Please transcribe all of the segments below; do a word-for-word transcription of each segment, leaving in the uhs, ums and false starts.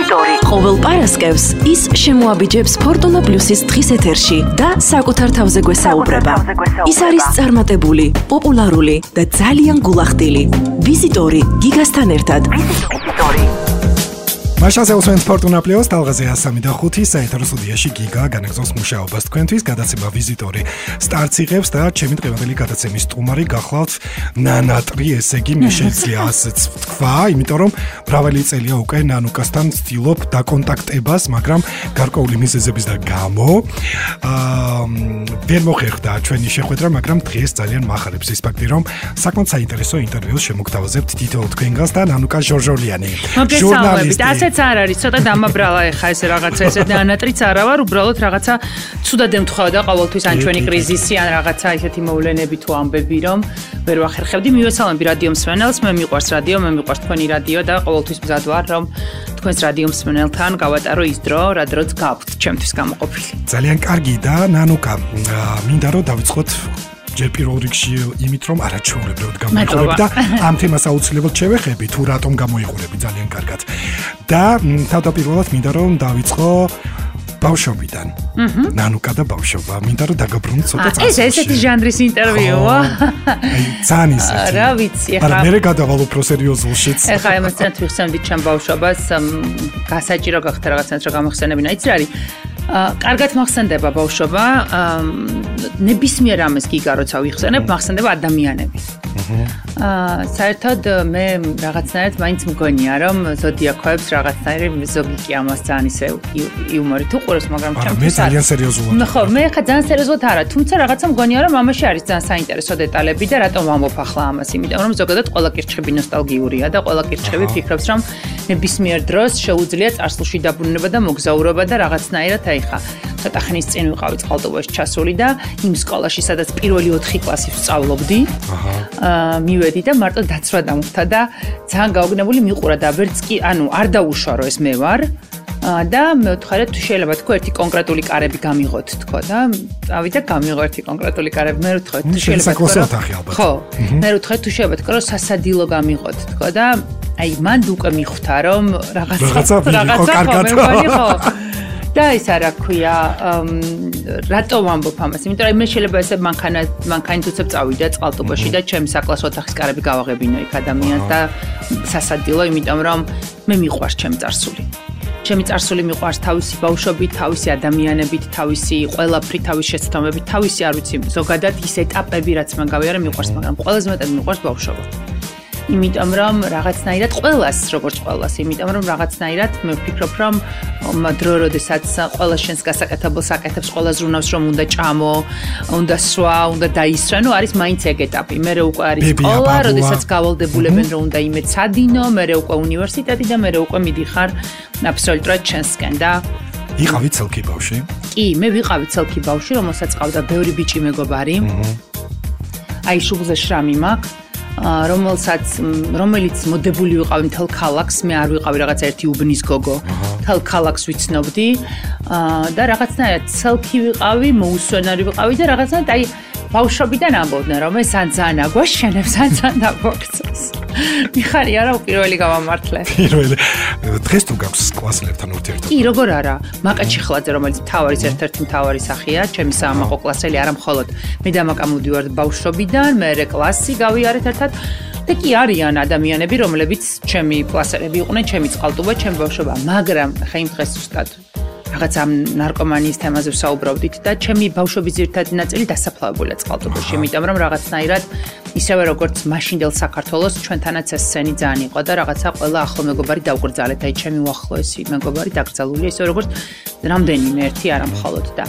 ვიზიტორი. ყოველ პარასკევს ის შემოაბიჯებს Fortuna Plus-ის დღის ეთერში და საკუთარ თავზე გვესაუბრება. ის არის წარმატებული, პოპულარული და ძალიან გულახდილი. ვიზიტორი გიგასთან ერთად. ვიზიტორი. მაშასე უსვენთ Fortuna Plus თალღაზე სამი და ხუთი საეთერო სტუდიაში გიგა განაგზავს მუშაობას თქვენთვის გადაცემა ვიზიტორი სტარტს იღებს და ჩემი დღევანდელი გადაცემის სტუმარი გახლავთ ნანატრი, ესე იგი მე შეიძლება ასეც ვთქვა, იმიტომ რომ მრავალი წელია უკვე ნანუკასთან ვცდილობ დაკონტაქტებას, მაგრამ გარკვეული მიზეზების და გამო აა ვერ მოხერხდა ჩვენი შეხვედრა, მაგრამ დღეს ძალიან მახარებს ის ფაქტი, რომ საკმაოდ საინტერესო ინტერვიუს შემოგთავაზებთ თითოეულ თქვენგანს და ნანუკა ჟორჟოლიანი ჟურნალისტი ეს არ არის, ცოტა დამაბრალა ეხა ეს რაღაცა, ესე ნანატრიც არა ვარ, უბრალოდ რაღაცა ცუდად ემთხვევა და ყოველთვის ან ჩვენი კრიზისი ან რაღაცა ისეთი მოვლენები თუ ამბები, რომ ვერ ვახერხებდი. მივესალმები რადიო მსმენელს, მე მიყვარს რადიო, მე მიყვარს თქვენი რადიო და ყოველთვის მზად ვარ, რომ თქვენს რადიო მსმენელთან გავატარო ის დრო, რა დროც გაქვთ ჩემთვის გამოყოფილი. ძალიან კარგი და ნანუკა, მინდა რომ დავიწყოთ ჯერ პირველ რიგში იმით, რომ არაჩვეულებრივად გამოიყურები და ამ თემას აუცილებლად შევეხები, თუ რატომ გამოიყურები ძალიან კარგად. და თავდაპირველად მინდა რომ დავიწყო ბავშვობიდან. ნანუკა და ბავშვობა. მინდა რომ დაგაბრუნდეთ ცოტა წასულში. ეს ესეთი ჟანრის ინტერვიუა. აი, ძალიან ისეთი. რა ვიცი, ახლა. არა, მე გადავალ უფრო სერიოზულშიც. ახლა ემოციონალურად ვიხსენებდი ჩემ ბავშვობას, გასაჭირო გახდა რაღაცნაირად რომ გამახსენებინა. იცი რა არის? კარგად მახსენდება ბავშვობა, ნებისმიერ ამას გიგა როცა ვიხსენებ, მახსენდება ადამიანები. აა საერთოდ მე რაღაცნაირად მაინც მგონია რომ ზოდიაქოებს რაღაცნაირად ზოგი კი ამას ძალიან ისე იუმორით უყურებს, მაგრამ ჩემთვის მე ძალიან სერიოზულად. ხო, მე ხა ძალიან სერიოზულად არა, თუმცა რაღაცა მგონია რომ ამაში არის ძალიან საინტერესო დეტალები და რატომ ამბობ ახლა ამას, იმიტომ რომ ზოგადად ყველა კირჩხები ნოსტალგიურია და ყველა კირჩხები ფიქრობს რომ ნებისმიერ დროს შეუძლია წარსულში დაბრუნება და მოგზაურობა და რაღაცნაირად აი ხა ცოტა ხნის წინ ვიყავი წყალტუბოში ჩასული და იმ სკოლაში სადაც პირველი ოთხი კლასი ვსწავლობდი. აა მივედი და მარტო დაცვა დამხვდა და ძალიან გაოგნებული მიყურა და ვერც კი ანუ არ დაუშვა რომ ეს მე ვარ და მე ვთხარი თუ შეიძლება თქო ერთი კონკრეტული კარები გამიღოთ თქო და წავიდა გამიღო ერთი კონკრეტული კარები მე ვთხარი თუ შეიძლება ხო მე ვთხარი თუ შეიძლება თქო რომ სასადილო გამიღოთ თქო და აი მანდ უკვე მიხვდა რომ რაღაცა რაღაცა ხო და ის არა ქვია რატომ ამბობ ამას? იმიტომ რომ მე შეიძლება ესე მანქანა მანქანით უცებ წავიდა წყალტუბოში და ჩემი საკლასო ოთახის კარები გავაღებინო იქ ადამიანს და სასადილო, იმიტომ რომ მე მიყვარს ჩემი წარსული. ჩემი წარსული მიყვარს თავისი ბავშვობით, თავისი ადამიანებით, თავისი ყველაფრით, თავისი შეცდომებით, თავისი არ ვიცი, ზოგადად ის ეტაპები რაც მან გავიარე მიყვარს, მაგრამ ყველაზე მეტად მიყვარს ბავშვობა. იმიტომ რომ რაღაცნაირად ყველას, როგორც ყველას, იმიტომ რომ რაღაცნაირად მე ვფიქრობ რომ დრო როდესაც ყველა შენს გასაკეთებელს აკეთებს, ყველა ზრუნავს რომ უნდა ჭამო, უნდა სვა, უნდა დაისვა, ნუ არის მაინც ეგ ეტაპი. მერე უკვე არის სკოლა, როდესაც გავალდებულებენ რომ უნდა იმეცადინო, მერე უკვე უნივერსიტეტი და მერე უკვე მიდიხარ აბსოლუტურად ჩენსკენ და იყავი ცელქი ბავშვი? კი, მე ვიყავი ცელქი ბავშვი, რომელსაც ყავდა ბევრი ბიჭი მეგობარი. აი შუბლზე შრამი მაქვს. რომელსაც რომელიც მოდებული ვიყავი მთელ ქალაქს, მე არ ვიყავი რაღაც ერთი უბნის გოგო. მთელ ქალაქს ვიცნობდი და რაღაცნაირად ცელქი ვიყავი, მოუსვენარი ვიყავი და რაღაცნაირად აი ბავშვობიდან ამბობდნენ რომ ეს ან ძალიან აგვაშენებს, ან ძალიან დაგვაქცევს. მიხარი არა პირველი გავამართლე. პირველი. დღეს თუ გაქვს კლასელებთან ურთიერთობა? კი, როგორ არა. მაკა ჩიხლაძე, რომელიც თავარის ერთ-ერთი მთავარი სახეა, ჩემი საამაყო კლასელი, არა მხოლოდ მე და მაკა მოვდივართ ბავშვობიდან, მერე კლასი გავიარეთ ერთად. და კი არიან ადამიანები, რომლებიც ჩემი კლასელები იყვნენ, ჩემი წყალტუბა, ჩემი ბავშვობა, მაგრამ ხა იმ დღეს ზუსტად რაღაც ამ ნარკომანიის თემაზე ვსაუბრობდით და ჩემი ბავშვობის ძირითადი ნაწილი დასაფლავებულია წყალტუბოში, იმიტომ რომ რაღაცნაირად ისევე როგორც მაშინდელ საქართველოს ჩვენთანაც ეს სცენი ძალიან იყო და რაღაცა ყველა ახლო მეგობარი დაუკრძალეთ, აი ჩემი უახლოესი მეგობარი დაკრძალულია, ისევე როგორც რამდენიმე ერთი არა მხოლოდ და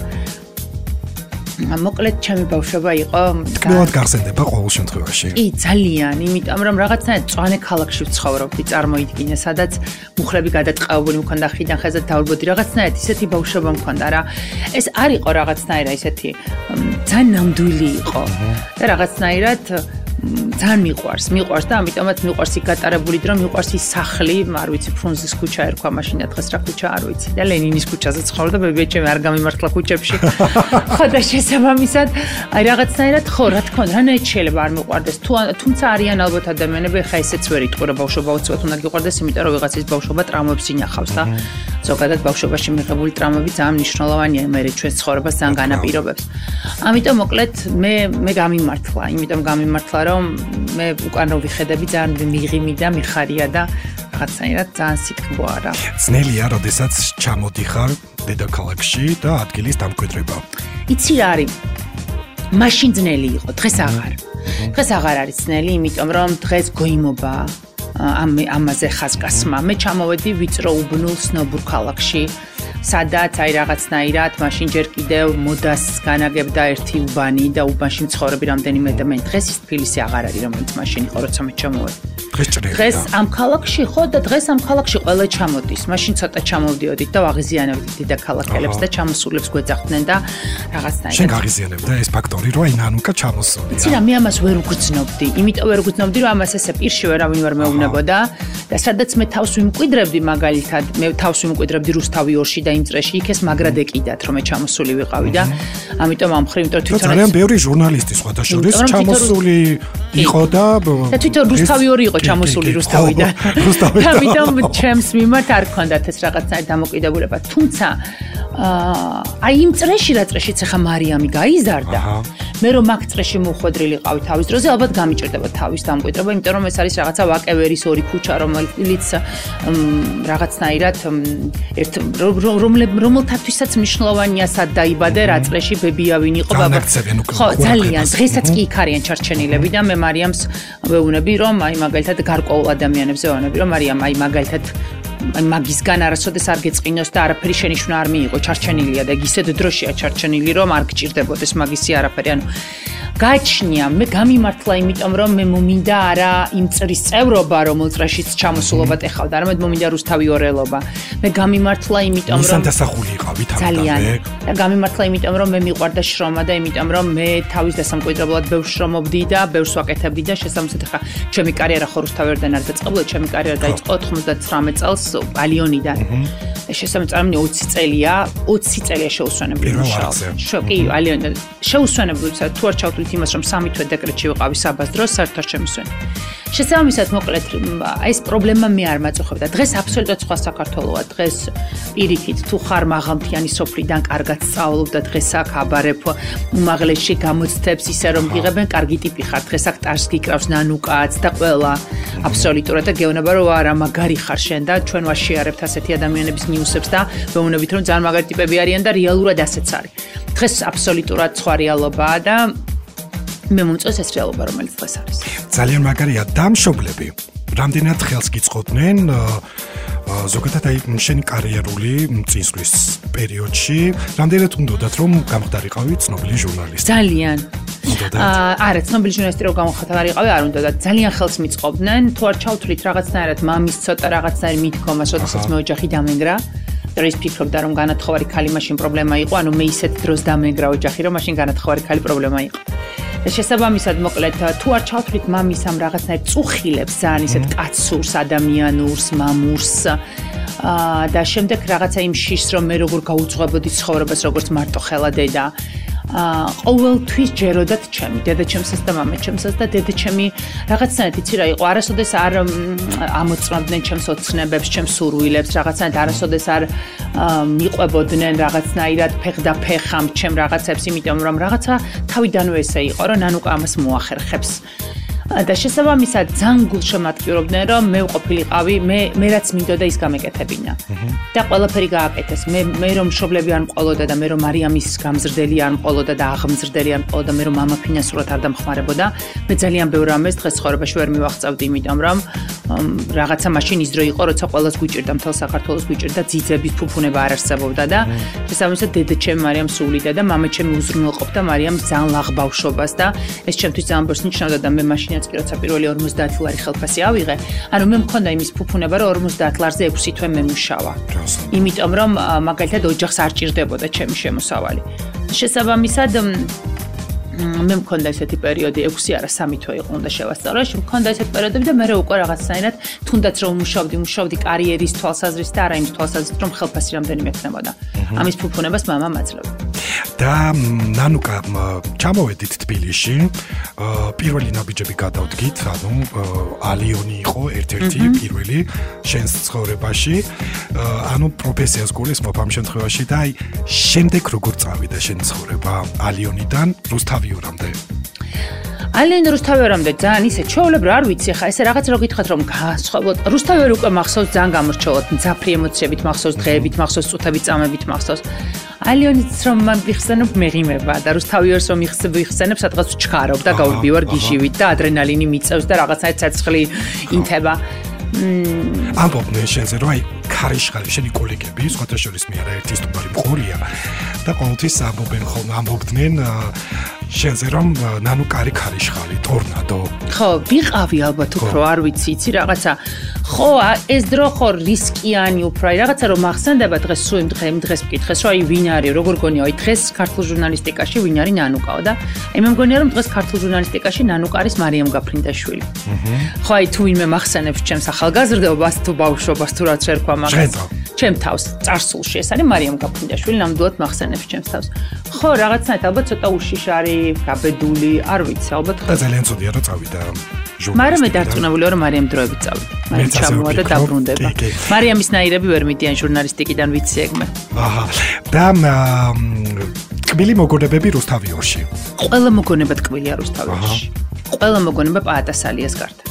მოკლედ ჩემი ბავშვობა იყო თქმულად გახსენდება ყოველ შემთხვევაში. კი, ძალიან, იმიტომ რომ რაღაცნაირად წვანე ქალაქში ვცხოვრობდი, წარმოიდგინე, სადაც მუხლები გადაწყავებული მქონდა ხიდან ხეზე დავდბოდი, რაღაცნაირად ისეთი ბავშვობა მქონდა რა. ეს არ იყო რაღაცნაირად ისეთი ძალიან ნამდვილი იყო. და რაღაცნაირად ძალიან მიყვარს, მიყვარს და ამიტომაც მიყვარს იქ გატარებული დრო, მიყვარს ის სახლი, არ ვიცი, ფრუნზის ქუჩა ერქვა მაშინ დღეს რა ქუჩა არ ვიცი და ლენინის ქუჩაზე ცხოვრობდა, ბებიაჩემი არ გამიმართლა ქუჩებში. ხო და შესაბამისად, აი რაღაცნაირად ხო, რა თქმა უნდა, რანაირად შეიძლება არ მიყვარდეს, თუმცა არიან ალბათ ადამიანები, ხა ესეც ვერ იტყურა ბავშვობა უცბად უნდა გიყვარდეს, იმიტომ რომ ვიღაცის ბავშვობა ტრამვებს ინახავს და ზოგადად ბავშვობაში მიღებული ტრამვები ძალიან მნიშვნელოვანია მე ჩვენს ცხოვრებას ძალიან განაპირობებს. ამიტომ მოკლედ მე მე გამიმართლა, იმიტომ გამიმართლა რომ მე უკან რო ვიხედები ძალიან მიღიმი და მიხარია და რაღაცნაირად ძალიან სიტყვა არა. ძნელია, როდესაც ჩამოდიხარ დედაქალაქში და ადგილის დამკვიდრება. იცი რა არის? მაშინ ძნელი იყო, დღეს აღარ. დღეს აღარ არის ძნელი, იმიტომ რომ დღეს გოიმობა ამ ამაზე ხაზგასმა. მე ჩამოვედი ვიწრო უბნულ სნობურ ქალაქში. სადაც აი რაღაცნაირად მაშინ ჯერ კიდევ მოდას განაგებდა ერთი უბანი და უბანში მცხოვრები რამდენიმე და მე დღეს ის თბილისი აღარ არის რომელიც მაშინ იყო როცა მე ჩამოვედი. დღეს ამ ქალაქში ხო და დღეს ამ ქალაქში ყველა ჩამოდის. მაშინ ცოტა ჩამოვდიოდით და ვაღიზიანებდით დედაქალაქელებს და ჩამოსულებს გვეძახდნენ და რაღაცნაირად. შენ გაღიზიანებდა ეს ფაქტორი რომ აი ნანუკა ჩამოსულია. იცი რა მე ამას ვერ უგრძნობდი. იმიტომ ვერ უგრძნობდი რომ ამას ესე პირში ვერავინ ვერ მეუბნებოდა და სადაც მე თავს ვიმკვიდრებდი მაგალითად მე თავს ვიმკვიდრებდი რუსთავი ორში და იმ წრეში იქ ეს მაგრად ეკიდათ რომ მე ჩამოსული ვიყავი და ამიტომ ამ ხრივ იმიტომ თვითონ ძალიან ბევრი ჟურნალისტი სხვათა შორის ჩამოსული იყო და და თვითონ რუსთავი ორი იყო ჩამოსული რუსთავიდან. ამიტომ ჩემს მიმართ არ ქონდათ ეს რაღაცნაირად დამოკიდებულება. თუმცა აი იმ წრეში რა წრეშიც ახლა მარიამი გაიზარდა. მე რომ მაგ წრეში მოხვედრილიყავი თავის დროზე, ალბათ გამიჭირდება თავის დამკვიდრება, იმიტომ რომ ეს არის რაღაცა ვაკევერის ორი ქუჩა, რომელიც რაღაცნაირად ერთ რომელთათვისაც მნიშვნელოვანია სად დაიბადე, რა წრეში ბებია ვინ იყო ბაბა. ხო, ძალიან. დღესაც კი იქ არიან ჩარჩენილები და მე მარიამს ვეუბნები რომ აი მაგალითად გარკვეულ ადამიანებს ვეუბნები რომ მარიამ აი მაგალითად აი მაგისგან არასოდეს არ გეწყინოს და არაფერი შენიშვნა არ მიიღო, ჩარჩენილია და ისეთ დროშია ჩარჩენილი რომ არ გჭირდებოდეს მაგისი არაფერი. ანუ გაჩნია, მე გამიმართლა იმიტომ რომ მე მომინდა არა იმ წრის წევრობა, რომელ წრეშიც ჩამოსულობად ეხავდა, არამედ მომინდა რუსთავი ორელობა. მე გამიმართლა იმიტომ რომ მისან დასახული იყავი თავიდანვე. და გამიმართლა იმიტომ რომ მე მიყვარდა შრომა და იმიტომ რომ მე თავის დასამკვიდრებლად ბევრ შრომობდი და ბევრს ვაკეთებდი და შესაბამისად ახლა ჩემი კარიერა ხო რუსთავიდან არ დაწყებულა, ჩემი კარიერა დაიწყო ოთხმოცდათვრამეტ წელს ალიონიდან. შესაბამისად წარმოვიდგინე ოცი წელია, ოცი წელია შეუსვენებელი მუშაობა. კი, ალიონიდან შეუსვენებელი თუ არ ჩავთვლით იმას რომ სამი თვე დეკრეტში ვიყავი საბას დროს საერთოდ არ შემისვენე. შესაბამისად მოკლედ აი ეს პრობლემა მე არ მაწუხებდა. დღეს აბსოლუტურად სხვა საქართველოა. დღეს პირიქით თუ ხარ მაღალმთიანი სოფლიდან კარგად სწავლობ და დღეს აქ აბარებ უმაღლესში გამოცდებს ისე რომ გიღებენ კარგი ტიპი ხარ. დღეს აქ ტარს გიკრავს ნანუკაც და ყველა აბსოლუტურად და გეუბნება რომ არა მაგარი ხარ შენ და ჩვენ ვაშიარებთ ასეთი ადამიანების ნიუსებს და ვეუბნებით რომ ძალიან მაგარი ტიპები არიან და რეალურად ასეც არის. დღეს აბსოლუტურად სხვა რეალობაა და მე მომწონს ეს რეალობა რომელიც დღეს არის. ძალიან მაგარია დამშობლები. რამდენად ხელს გიწყობდნენ ზოგადად აი შენი კარიერული წინსვლის პერიოდში, რამდენად უნდათ რომ გამხდარიყავი ცნობილი ჟურნალისტი? ძალიან. არა, ცნობილი ჟურნალისტი რომ გამხდარიყავი არ უნდათ. ძალიან ხელს მიწყობდნენ. თუ არ ჩავთვლით რაღაცნაირად მამის ცოტა რაღაცნაირ მithkomას, როდესაც მე ოჯახი დამენგრა. და ის ფიქრობდა რომ განათხოვარი ქალი მაშინ პრობლემა იყო, ანუ მე ისეთ დროს დამენგრა ოჯახი რომ მაშინ განათხოვარი ქალი პრობლემა იყო. და შესაბამისად მოკლედ თუ არ ჩავთვლით მამის ამ რაღაცნაირ წუხილებს ძალიან ისეთ კაცურს, ადამიანურს, მამურს და შემდეგ რაღაცა იმ შიშს რომ მე როგორ გაუძღვებოდი ცხოვრებას როგორც მარტო ხელა დედა ყოველთვის ჯეროდათ ჩემი დედაჩემსაც და მამაჩემსაც და დედაჩემი რაღაცნაირად იცი რა იყო არასოდეს არ ამოწმებდნენ ჩემს ოცნებებს, ჩემს სურვილებს, რაღაცნაირად არასოდეს არ მიყვებოდნენ რაღაცნაირად ფეხ და ფეხამ ჩემ რაღაცებს, იმიტომ რომ რაღაცა თავიდანვე ესე იყო, რომ ნანუკა ამას მოახერხებს. და შესაბამისად ძალიან გულშემატკივრობდნენ რომ მე ვყოფილიყავი მე მე რაც მინდოდა ის გამეკეთებინა და ყველაფერი გააკეთეს მე მე რომ მშობლები არ მყოლოდა და მე რომ მარიამის გამზრდელი არ მყოლოდა და აღმზრდელი არ მყოლოდა მე რომ მამა ფინანსურად არ დამხმარებოდა მე ძალიან ბევრ რამეს დღეს ცხოვრებაში ვერ მივახწევდი იმიტომ რომ რაღაცა მაშინ ის დრო იყო როცა ყველას გვიჭირდა მთელ საქართველოს გვიჭირდა ძიძების ფუფუნება არ არსებობდა და შესაბამისად დედაჩემი მარიამ სულიდა და მამაჩემი უზრუნველყოფდა მარიამს ძალიან ლაღ ბავშვობას და ეს ჩემთვის ძალიან ბევრს ნიშნავდა და მე მაშინ კი როცა პირველი ორმოცდაათი ლარი ხელფასი ავიღე, ანუ მე მქონდა იმის ფუფუნება, რომ ორმოცდაათ ლარზე ექვსი თვე მე მუშავა. იმიტომ რომ მაგალითად ოჯახს არ ჭირდებოდა ჩემი შემოსავალი. შესაბამისად მე მქონდა ესეთი პერიოდი ექვსი არა სამი თვე იყო უნდა შევასწავლო. მქონდა ესეთი პერიოდები და მე უკვე რაღაცნაირად თუნდაც რომ მუშავდი, მუშავდი კარიერის თვალსაზრისით და არა იმ თვალსაზრისით რომ ხელფასი რამდენიმე ექნებოდა. ამის ფუფუნებას მამამ აძლევდა. და ნანუკა ჩამოვედით თბილისში, პირველი ნაბიჯები გადავდგით, ანუ ალიონი იყო ერთ-ერთი პირველი შენს ცხოვრებაში, ანუ პროფესიას გულისხმობ ამ შემთხვევაში და აი შემდეგ როგორ წავიდა შენი ცხოვრება ალიონიდან რუსთავიორამდე? ალენ რუსთავიორამდე ძალიან ისე ჩაოლებრო არ ვიცი ხა ესე რაღაც რო გითხათ რომ გასხოვოთ რუსთავიორი უკვე მახსოვს ძალიან გამორჩეულად მძაფრი ემოციებით მახსოვს დღეებით მახსოვს წუთებით წამებით მახსოვს ალიონიც რომ მან ვიხსენებ მეღიმება და რუსთავიორს რომ იხსენებ სადღაც ჩქარობ და გაურბივარ გიჟივით და ადრენალინი მიწევს და რაღაცა ცეცხლი ინთება ამბობდნენ შენზე რომ აი ქარიშხალი შენი კოლეგები სხვათა შორის მე არაერთი სტუმარი მყურია და ყოველთვის ამბობენ ხოლმე ამბობდნენ შენზე რომ ნანუ კარი ქარიშხალი ტორნადო ხო ვიყავი ალბათ უფრო არ ვიცი იცი რაღაცა ხო ეს დრო ხო რისკიანი უფრო აი რაღაცა რომ ახსენდება დღეს სულ იმ დღეს მკითხეს რომ აი ვინ არის როგორ გონია აი დღეს ქართულ ჟურნალისტიკაში ვინ არის ნანუკაო და აი მე მგონია რომ დღეს ქართულ ჟურნალისტიკაში ნანუკა არის მარიამ გაფრინდაშვილი ხო აი თუ ვინმე მახსენებს ჩემს ახალგაზრდობას თუ ბავშვობას თუ რაც ერქვა მაგას ჩემ თავს წარსულში ეს არის მარიამ გაფრინდაშვილი ნამდვილად მახსენებს ჩემს თავს ხო რაღაცნაირად ალბათ ცოტა უშიშარი გაბედული არ ვიცი ალბათ და ძალიან ცუდია რომ წავიდა მაგრამ მე დარწმუნებული ვარ რომ მარიამ დროებით წავიდა მარიამ ჩამოვა და დაბრუნდება მარიამის ნაირები ვერ მიდიან ჟურნალისტიკიდან ვიცი ეგ მე აჰა და კბილი მოგონებები რუსთავიორში ყველა მოგონება კბილია რუსთავიორში ყველა მოგონება პაატასალიას გარდა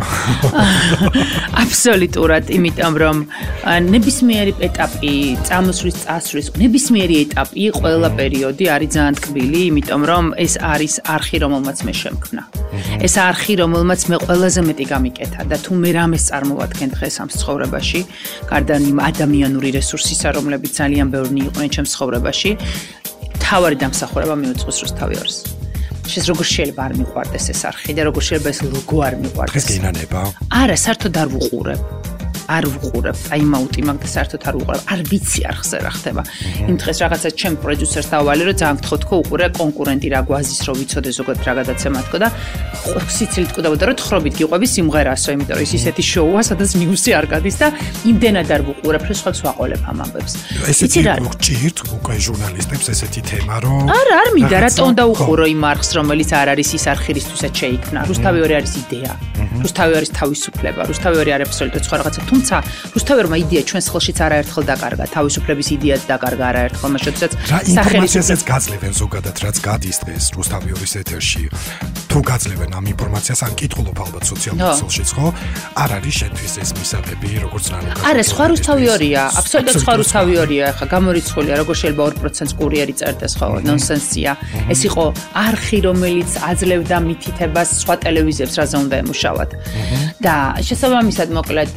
აბსოლუტურად იმიტომ რომ ნებისმიერი ეტაპი წამოსვლის წასვლის ნებისმიერი ეტაპი ყველა პერიოდი არის ძალიან ტკბილი იმიტომ რომ ეს არის არხი რომელმაც მე შემქმნა ეს არხი რომელმაც მე ყველაზე მეტი გამიკეთა და თუ მე რამეს წარმოვადგენ დღეს ამ ცხოვრებაში გარდა იმ ადამიანური რესურსისა რომლებიც ძალიან ბევრი იყვნენ ჩემს ცხოვრებაში თავარი დამსახურება მიუძღვის რუსთავიორს შეს როგორ შეიძლება არ მიყვარდეს ეს არხი და როგორ შეიძლება ეს ლოგო არ მიყვარდეს ეს გინანება არა საერთოდ არ ვუყურებ არ ვუყურებ ტაიმაუტი მაგ და საერთოდ არ ვუყურებ არ ვიცი არხზე რა ხდება იმ დღეს რაღაცა ჩემ პროდიუსერს დავალე რომ ძალიან გთხოვ თქო უყურე კონკურენტი რა გვაზის რომ ვიცოდე ზოგადად რა გადაცემა თქო და სიცილით კვდებოდა რომ თხრობით გიყვები სიმღერასო იმიტომ რომ ის ისეთი შოუა სადაც ნიუსი არ გადის და იმდენად არ ვუყურებ რომ სხვაც ვაყოლებ ამ ამბებს ესეთი გჭირთ უკვე ჟურნალისტებს ესეთი თემა რომ არა არ მინდა რატომ დაუყურო იმ არხს რომელიც არ არის ის არხირისთვისაც შეიქმნა რუსთავიორი არის იდეა რუსთავიორი არის თავისუფლება რუსთავიორი არის აბსოლუტურად სხვა რაღაცა თუმცა რუსთავიორმა იდეა ჩვენს ხელშიც არაერთხელ დაკარგა თავისუფლების იდეაც დაკარგა არაერთხელ მას შესაძაც სახელმწიფოსაც გაძლევენ ზოგადად რაც გადის დღეს რუსთავიორის ეთერში თუ გაძლევენ ამ ინფორმაციას ან კითხულობ ალბათ სოციალურ ქსელშიც ხო არ არის შენთვის ეს მისაღები როგორც ნანუკა არა სხვა რუსთავიორია აბსოლუტურად სხვა რუსთავიორია ხა გამორიცხულია როგორ შეიძლება ორი პროცენტს კურიერი წერდეს ხო ნონსენსია ეს იყო არხი რომელიც აძლევდა მითითებას სხვა ტელევიზიებს რაზე უნდა ემუშავათ და შესაბამისად მოკლედ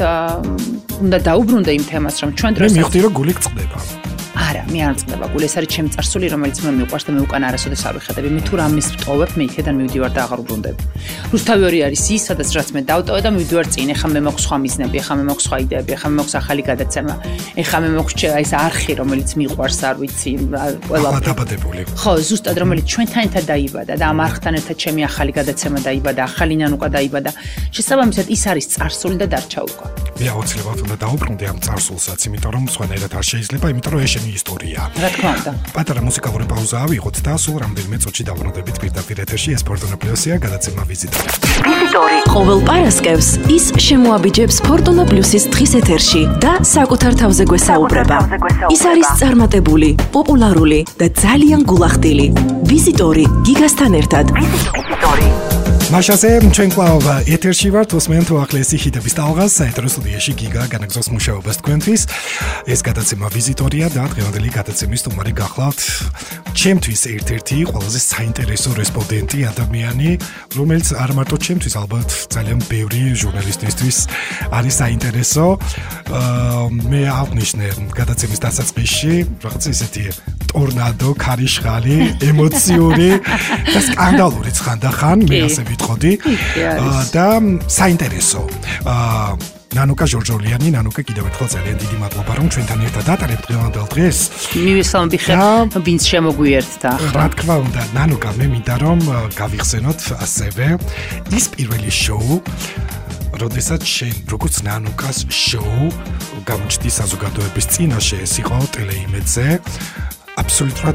უნდა დაუბრუნდე იმ თემას რომ ჩვენ დროს მე მივხვდი რომ გული გწყდება არა მე არ წდება გული ეს არის ჩემი წარსული რომელიც მე მიყვარს და მე უკან არასოდეს არ ვიხედები მე თუ რამეს ვტოვებ მე იქიდან მივდივარ და აღარ ვბრუნდები რუსთავიორი არის ის სადაც რაც მე დავტოვე და მივდივარ წინ ეხლა მე მაქვს სხვა მიზნები ეხლა მე მაქვს სხვა იდეები ეხლა მე მაქვს ახალი გადაცემა ეხლა მე მაქვს ეს არხი რომელიც მიყვარს არ ვიცი ყველა დაბადებული ხო ზუსტად რომელიც ჩვენთან ერთად დაიბადა და ამ არხთან ერთად ჩემი ახალი გადაცემა დაიბადა ახალი ნანუკა დაიბადა შესაბამისად ის არის წარსული და დარჩა უკვე მე აუცილებლად უნდა დაუბრუნდე ამ წარსულსაც იმიტომ რომ სხვანაირად არ შეიძლება იმიტომ რომ ეს შენი ისტორია რა თქმა უნდა პატარა მუსიკალური პაუზა ავიღოთ და სულ რამდენიმე წუთში დავბრუნდებით პირდაპირ ეთერში ეს ფორტუნა პლუსია გადაცემა ვიზიტორი ვიზიტორი ყოველ პარასკევს ის შემოაბიჯებს ფორტუნა პლუსის დღის ეთერში და საკუთარ თავზე გვესაუბრება ის არის წარმატებული პოპულარული და ძალიან გულახდილი ვიზიტორი გიგასთან ერთად ვიზიტორი მაშასე ჩვენ კლავ ეთერში ვართ უსმენთ უახლესი ჰიტების ტალღას საეთერო სტუდიაში გიგა განაგზავს მუშაობას თქვენთვის ეს გადაცემა ვიზიტორია და დღევანდელი გადაცემის სტუმარი გახლავთ ჩემთვის ერთ-ერთი ყველაზე საინტერესო რესპონდენტი ადამიანი რომელიც არ მარტო ჩემთვის ალბათ ძალიან ბევრი ჟურნალისტისთვის არის საინტერესო მე აღნიშნე გადაცემის დასაწყისში რაღაც ისეთი ტორნადო ქარიშხალი ემოციური და სკანდალურიც ხანდახან მე ასე ვიტყოდი და საინტერესო ნანუკა ჟორჟოლიანი, ნანუკა კიდევ ერთხელ ძალიან დიდი მადლობა რომ ჩვენთან ერთად ატარებთ დღევანდელ დღეს. მივესალმები ხელ ვინც შემოგვიერთდა. რა თქმა უნდა, ნანუკა მე მინდა რომ გავიხსენოთ ასევე ის პირველი შოუ, როდესაც შენ როგორც ნანუკას შოუ გამოჩნდი საზოგადოების წინაშე, ეს იყო ტელეიმედზე. აბსოლუტურად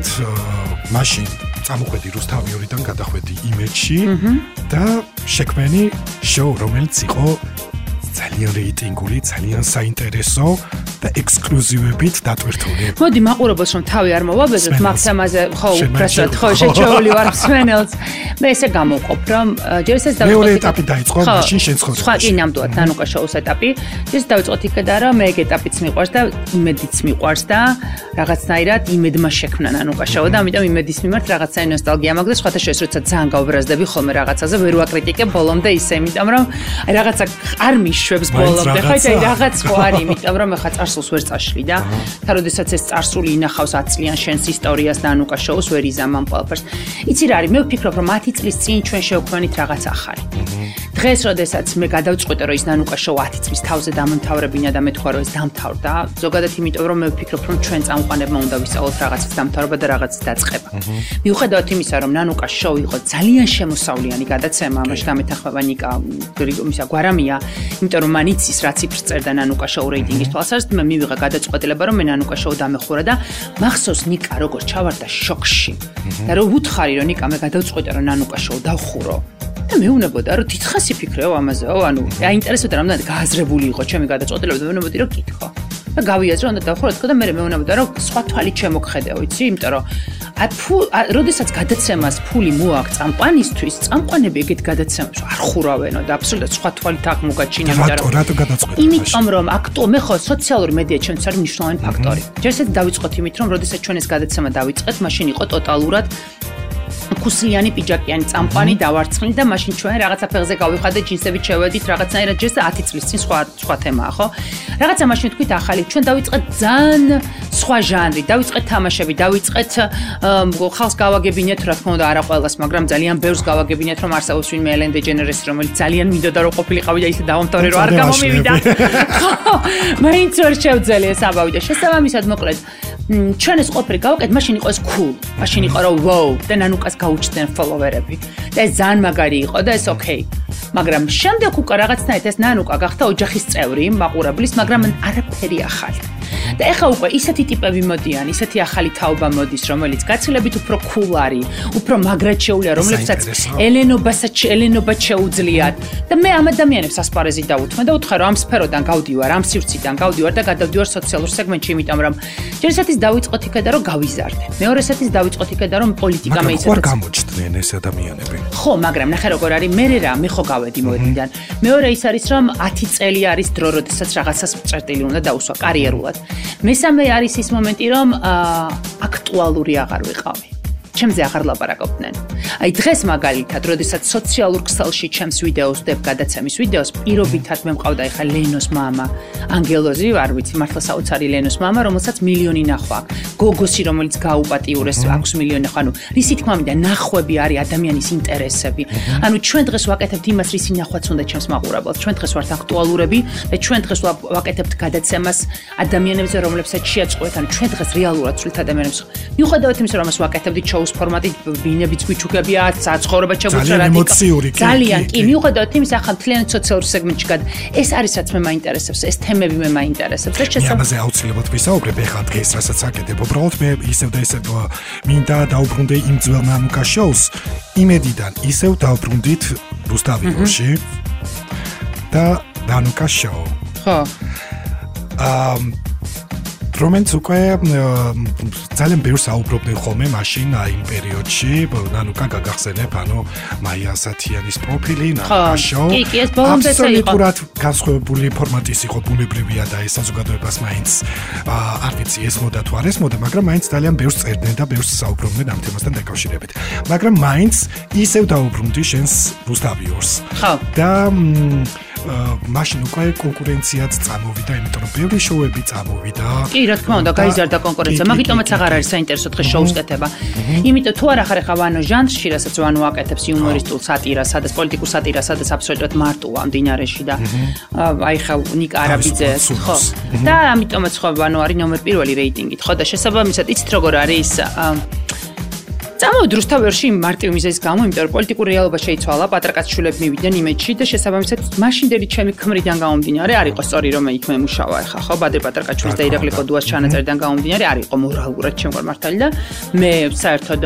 მაშინ წამოხვედი რუსთავიორიდან გადახვედი იმედში და შექმენი შოუ, რომელიც იყო ძალიან რეიტინგული, ძალიან საინტერესო და ექსკლუზივებით დატვირთული. მოდი მაყურებელს რომ თავი არ მოვაბეზოთ, მაგსამაზე ხო უბრალოდ ხო შეჩეული ვარ მსმენელს. მე ესე გამოვყოფ რომ ჯერ ეს დავიწყოთ. მეორე ეტაპი დაიწყო მაშინ შენ ცხოვრებაში. სხვა კი ნამდვილად ნანუკა შოუს ეტაპი. ეს დავიწყოთ იქიდან რომ მე ეგ ეტაპიც მიყვარს და იმედიც მიყვარს და რაღაცნაირად იმედმა შექმნა ნანუკა შოუ და ამიტომ იმედის მიმართ რაღაცაი ნოსტალგია მაქვს და სხვათა შორის როცა ძალიან გავბრაზდები ხოლმე რაღაცაზე ვერ ვაკრიტიკებ ბოლომდე ისე, იმიტომ რომ აი რაღაცა არ მიშვებს ბოლომდე. ხო იცი რაღაც ხო არის, იმიტომ რომ ახლა წარსულს ვერ წაშლი და თა როდესაც ეს წარსული ინახავს ათ წლიან შენს ისტორიას და ნანუკა შოუს ვერ იზამან ყველაფერს. იცი რა არის, მე ვფიქრობ რომ ათი წლის წინ ჩვენ შევქმნით რაღაც ახალი. დღეს როდესაც მე გადავწყვეტე რომ ის ნანუკა შოუ ათი წლის თავზე დამთავრებინა და მე თქვა რომ ეს დამთავრდა, ზოგადად იმიტომ რომ მე ვფიქრობ რომ ჩვენ წამყვანებმა უნდა ვისწავლოთ რაღაცის დამთავრება და რაღაცის დაწყება. მიუხედავად იმისა რომ ნანუკა შოუ იყო ძალიან შემოსავლიანი გადაცემა, ამაში გამეთახმება ნიკა მისა გვარამია, იმიტომ რომ მან იცის რა ციფრს წერდა ნანუკა შოუ რეიტინგის თვალსაზრისით, მე მივიღე გადაწყვეტილება რომ მე ნანუკა შოუ დამეხურა და მახსოვს ნიკა როგორ ჩავარდა შოკში. და რომ უთხარი რომ ნიკა მე გადავწყვეტე რომ ნანუკა შოუ დავხურო. და მეუბნებოდა რომ თითქოს იფიქრეო ამაზეო, ანუ აინტერესებდა რამდენად გააზრებული იყო ჩემი გადაწყვეტილება და მეუბნებოდი რომ კითხო. და გავიაზრო უნდა დავხურო თქო და მე მეუბნებოდა რომ სხვა თვალით შემოგხედეო, იცი, იმიტომ რომ აი ფულ როდესაც გადაცემას ფული მოაქვს წამყვანისთვის, წამყვანები ეგეთ გადაცემას არ ხურავენო და აბსოლუტურად სხვა თვალით აღმოგაჩინა, იმიტომ რომ რატო გადაწყვეტე? იმიტომ რომ აქტო მე ხო სოციალური მედია ჩვენც არის მნიშვნელოვანი ფაქტორი. ჯერჯერობით დავიწყოთ იმით რომ როდესაც ჩვენ ეს გადაცემა დავიწყეთ, მაშინ იყო ტოტალურად ქუსლიანი პიჯაკიანი წამყვანი დავარცხნი და მაშინ ჩვენ რაღაცა ფეხზე გავიხადეთ ჯინსებით შევედით რაღაცნაირად ჯერ ათი წლის წინ სხვა სხვა თემაა ხო რაღაცა მაშინ თქვით ახალი ჩვენ დავიწყეთ ძალიან სხვა ჟანრი დავიწყეთ თამაშები დავიწყეთ ხალხს გავაგებინეთ რა თქმა უნდა არა ყველას მაგრამ ძალიან ბევრს გავაგებინეთ რომ არსებობს ვინმე ელენ დეჯენერესი რომელიც ძალიან მინდოდა რომ ყოფილიყავი და ისე დავამთავრე რომ არ გამომივიდა მაინც ვერ შევძელი ეს ამბავი და შესაბამისად მოკლედ ჩვენ ეს ყოფილი გავაკეთეთ მაშინ იყო ეს cool მაშინ იყო რომ wow და ნანუკას გაუჩნდნენ ფოლოვერები და ეს ძალიან მაგარი იყო და ეს okay მაგრამ შემდეგ უკვე რაღაცნაირად ეს ნანუკა გახდა ოჯახის წევრი მაყურებლის მაგრამ არაფერი ახალი და ეხა უკვე ისეთი ტიპები მოდიან ისეთი ახალი თაობა მოდის რომელიც გაცილებით უფრო cool არის უფრო მაგრად შეუძლია რომლებსაც ელენობასაც ელენობა შეუძლიათ და მე ამ ადამიანებს ასპარეზი დაუთმე და უთხრა რომ ამ სფეროდან გავდივარ ამ სივრციდან გავდივარ და გადავდივარ სოციალურ სეგმენტში იმიტომ რომ ჯერისათვის დავიწყოთ იქედა რომ გავიზარდე მეორესათვის დავიწყოთ იქედა რომ პოლიტიკა მეიცადეთ მაგრამ გამოჩნდნენ ეს ადამიანები ხო მაგრამ ნახე როგორ არის მე რა მე ხო გავედი მოედნიდან მეორე ის არის რომ ათი წელი არის დრო როდესაც რაღაცას წერტილი უნდა დაუსვა კარიერულად მესამე არის ის მომენტი რომ აქტუალური აღარ ვიყავი ჩემზე აღარ ლაპარაკობდნენ. აი დღეს მაგალითად, როდესაც სოციალურ ქსელში ჩემს ვიდეოს ვდებ გადაცემის ვიდეოს, პირობითად მე მყავდა ეხა ლენოს მამა, ანგელოზი, არ ვიცი, მართლა საოცარი ლენოს მამა, რომელსაც მილიონი ნახვა აქვს. გოგოსი, რომელიც გაუპატიურეს აქვს მილიონი ნახვა. ანუ რისი თქმა მინდა, ნახვები არის ადამიანის ინტერესები. ანუ ჩვენ დღეს ვაკეთებთ იმას, რისი ნახვაც უნდა ჩემს მაყურებელს. ჩვენ დღეს ვართ აქტუალურები და ჩვენ დღეს ვაკეთებთ გადაცემას ადამიანებზე, რომლებსაც შეაწყვეტ, ანუ ჩვენ დღეს რეალურად სულით ადამიანებს. მიუხედავად იმისა, რომ მას ვაკეთებდით შოუს ფორმატით ბინებიც გვიჩუქებია, საცხოვრება შეგვიჭრა ძალიან ემოციური კი. ძალიან კი, მიუხედავად იმისა, ახლა მთლიანად სოციალურ სეგმენტში გადა. ეს არის რაც მე მაინტერესებს, ეს თემები მე მაინტერესებს. ეს შესაძლოა. ამაზე აუცილებლად ვისაუბრებ ახლა დღეს, რასაც აკეთებ. უბრალოდ მე ისევ და ისევ მინდა დავბრუნდე იმ ძველ ნანუკა შოუს იმედიდან, ისევ დავბრუნდით რუსთავიორში და ნანუკა შოუ. ხო. აა რომელიც უკვე ძალიან ბევრს აუბრობდნენ ხოლმე მაშინ იმ პერიოდში, ნანუკა გაგახსენებ, ანუ მაია ასათიანის პროფილი, ნანუკა შოუ. კი, კი, ეს ბოლომდე იყო. აბსოლუტურად განსხვავებული ფორმატის იყო, ბუნებრივია და ეს საზოგადოებას მაინც არ ვიცი ეს მოდა თუ არ ეს მოდა, მაგრამ მაინც ძალიან ბევრს წერდნენ და ბევრს საუბრობდნენ ამ თემასთან დაკავშირებით. მაგრამ მაინც ისევ დაუბრუნდი შენს რუსთავიორს. ხო. და მაშინ უკვე კონკურენციაც წამოვიდა, იმიტომ რომ ბევრი შოუები წამოვიდა. კი, რა თქმა უნდა, გაიზარდა კონკურენცია, მაგიტომაც აღარ არის საინტერესო დღეს შოუს კეთება. იმიტომ თუ არ ახარ ხა ვანო ჟანრში, რასაც ვანო აკეთებს იუმორისტულ სატირას, სადაც პოლიტიკურ სატირას, სადაც აბსოლუტურად მარტოა მდინარეში და აი ხა ნიკა არაბიძეს, ხო? და ამიტომაც ხო ვანო არის ნომერ პირველი რეიტინგით, ხო და შესაბამისად იცით როგორ არის წამოვიდა რუსთავერში მარტივ მიზეზის გამო, იმიტომ რომ პოლიტიკური რეალობა შეიცვალა, პატრაკაცშვილები მივიდნენ იმედში და შესაბამისად მაშინდელი ჩემი ქმრიდან გამომდინარე არ იყო სწორი რომ იქ მემუშავა ახლა, ხო, ბადრე პატრაკაშვილის და ირაკლი კოდუას ჩანაწერიდან გამომდინარე არ იყო მორალურად ჩემგან მართალი და მე საერთოდ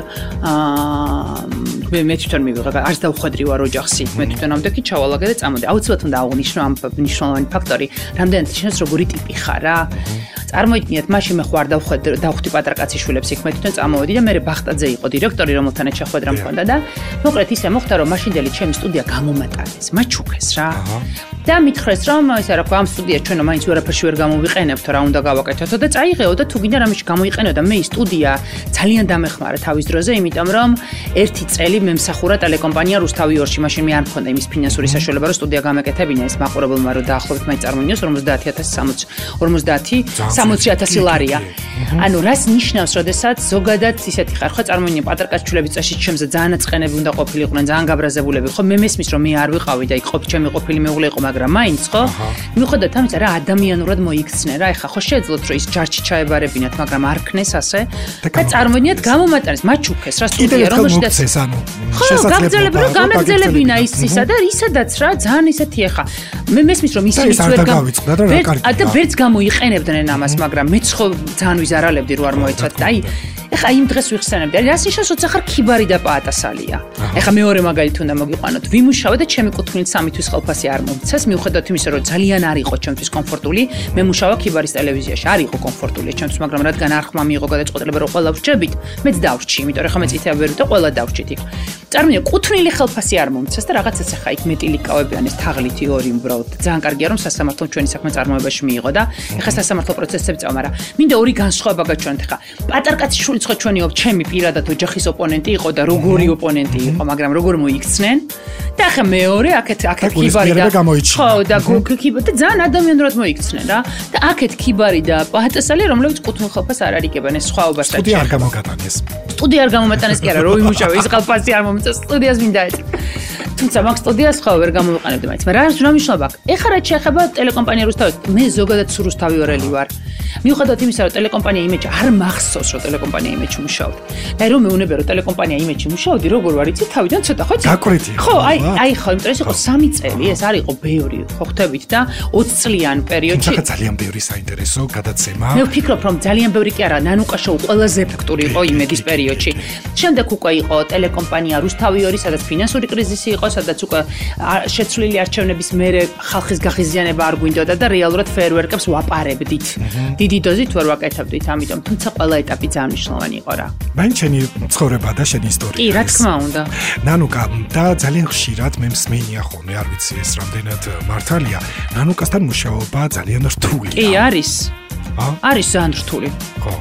აა მე მე თვითონ მივიღე, არც დავხვედრი ვარ ოჯახში, მე თვითონ ამდენი ჩავალაგე და წამოდი. აუცილებლად უნდა აღვნიშნო ამ მნიშვნელოვანი ფაქტორი, რამდენად შენს როგორი ტიპი ხარ რა. წარმოიდგინეთ, მაშინ მე ხوار დავხვედრ დავხვდი პატრაკაციშვილებს იქ მე თვითონ წამოვედი და მე ბახტაძე იყო დირექტორი, რომელთანაც შეხვედრა მქონდა და მოკლედ ისე მოხდა რომ მაშინდელი ჩემი სტუდია გამომატანეს, მაჩუქეს რა. და მითხრეს რომ ისე რა ქვია ამ სტუდიას ჩვენო მაინც ვერაფერში ვერ გამოვიყენებთ რა უნდა გავაკეთოთ და წაიღეო და თუ გინდა რამეში გამოიყენო და მე სტუდია ძალიან დამეხმარა თავის დროზე, იმიტომ რომ ერთი წელი მემსახურა ტელეკომპანია რუსთავი ორში, მაშინ მე არ მქონდა იმის ფინანსური საშუალება რომ სტუდია გამეკეთებინა ეს მაყურებელმა რომ დაახლოებით მაინც წარმოვიდგინოს ორმოცდაათი ათასი ორმოცდაათი სამოცი ათასი ლარია. ანუ რას ნიშნავს, როდესაც ზოგადად ისეთი ხარ, ხო წარმოვიდგინე პატრაკაცშვილების წაში ჩემზე ძალიან აწყენები უნდა ყოფილიყვნენ, ძალიან გაბრაზებულები, ხო მე მესმის რომ მე არ ვიყავი და იქ ყოფ ჩემი ყოფილი მეუღლე იყო, მაგრამ მაინც ხო მიუხედავად ამისა რა ადამიანურად მოიქცნენ რა, ეხა ხო შეეძლოთ რომ ის ჯარში ჩაებარებინათ, მაგრამ არ ქნეს ასე და წარმოვიდგინეთ გამომატანეს, მაჩუქეს რა სტუდია რომელშიც ანუ შესაძლებლობა რომ გამეგზელებინა ის ისა და ისედაც რა ძალიან ისეთი ეხა მე მესმის რომ ისინი ვერ გავიწყდა და რა კარგი და ვერც გამოიყენებდნენ ამას, მაგრამ მეც ხო ძალიან ვიზარალებდი რომ არ მოეცათ და აი ეხა იმ დღეს ვიხსენებდი. რას ნიშნავს, როცა ხარ ქიბარი და პაატასალია. ეხა მეორე მაგალითი უნდა მოგიყვანოთ. ვიმუშავე და ჩემი კუთვნილ სამი თვის ხელფასი არ მომცეს, მიუხედავად იმისა, რომ ძალიან არ იყო ჩემთვის კომფორტული. მე მუშავა ქიბარის ტელევიზიაში, არ იყო კომფორტული ჩემთვის, მაგრამ რადგან არხმა მიიღო გადაწყვეტილება, რომ ყველა ვრჩებით, მეც დავრჩი, იმიტომ რომ ხა მეც ითეა ვერ და ყველა დავრჩით იქ. წარმოვიდგინე, კუთვნილი ხელფასი არ მომცეს და რაღაცას ეხა იქ მეტილიკავებიან ეს თაღლითი ორი უბრალოდ. ძალიან კარგია რომ სასამართლომ ჩვენი საქმე წარმოებაში მიიღო და ეხა სასამართლო პროცესები წავა, მაგრამ მინდა ორი განსხვავება გაჩვენოთ ეხა. პატრაკაციშვილის ხო ჩვენი ჩემი პირადად ოჯახის ოპონენტი იყო და როგორი ოპონენტი იყო, მაგრამ როგორ მოიქცნენ და ახლა მეორე აქეთ აქეთ ქიბარი და ხო და ქიბარი და ძალიან ადამიანურად მოიქცნენ რა და აქეთ ქიბარი და პაატასალი რომლებიც კუთვნილ ხელფასს არ არიგებენ ეს სხვაობას რა სტუდია არ გამოგატანეს სტუდია არ გამომატანეს კი არა რო იმუშავე ის ხელფასი არ მომწეს სტუდიას მინდა ეს თუმცა მაგ სტუდიას ხო ვერ გამოვიყენებდი მაინც მაგრამ რა მნიშვნელობა აქვს ეხლა რაც შეეხება ტელეკომპანია რუსთავი მე ზოგადად სულ რუსთავი ორელი ვარ მიუხედავად იმისა რომ ტელეკომპანია იმეჯი არ მახსოვს რომ ტელეკომპანია იმეჯი მუშაობდი და რომ მეუნებია რომ ტელეკომპანია იმეჯი მუშაობდი როგორ ვარ იცი თავიდან ცოტა ხო გაკვრეთი ხო აი აი ხო იმიტომ ეს იყო სამი წელი ეს არ იყო ბევრი ხო ხვდებით და ოცი წლიან პერიოდში თუმცა ძალიან ბევრი საინტერესო გადაცემა მე ვფიქრობ რომ ძალიან ბევრი კი არა ნანუკა შოუ ყველაზე ეფექტური იყო იმედის პერიოდში შემდეგ უკვე იყო ტელეკომპანია რუსთავი ორი სადაც ფინანსური კრიზისი იყო სადაც უკვე შეცვლილი არჩევნების მერე ხალხის გაღიზიანება არ გვინდოდა და რეალურად ფეერვერკებს ვაპარებდით დიდი დოზით ვერ ვაკეთებდით ამიტომ თუმცა ყველა ეტაპი ძალიან მნიშვნელოვანი იყო რა მაინც შენი ცხოვრება და შენი ისტორია კი რა თქმა უნდა ნანუკა და ძალიან ხშირად მე მსმენია ხოლმე არ ვიცი ეს რამდენად მართალია ნანუკასთან მუშაობა ძალიან რთულია კი არის არის ძალიან რთული ხო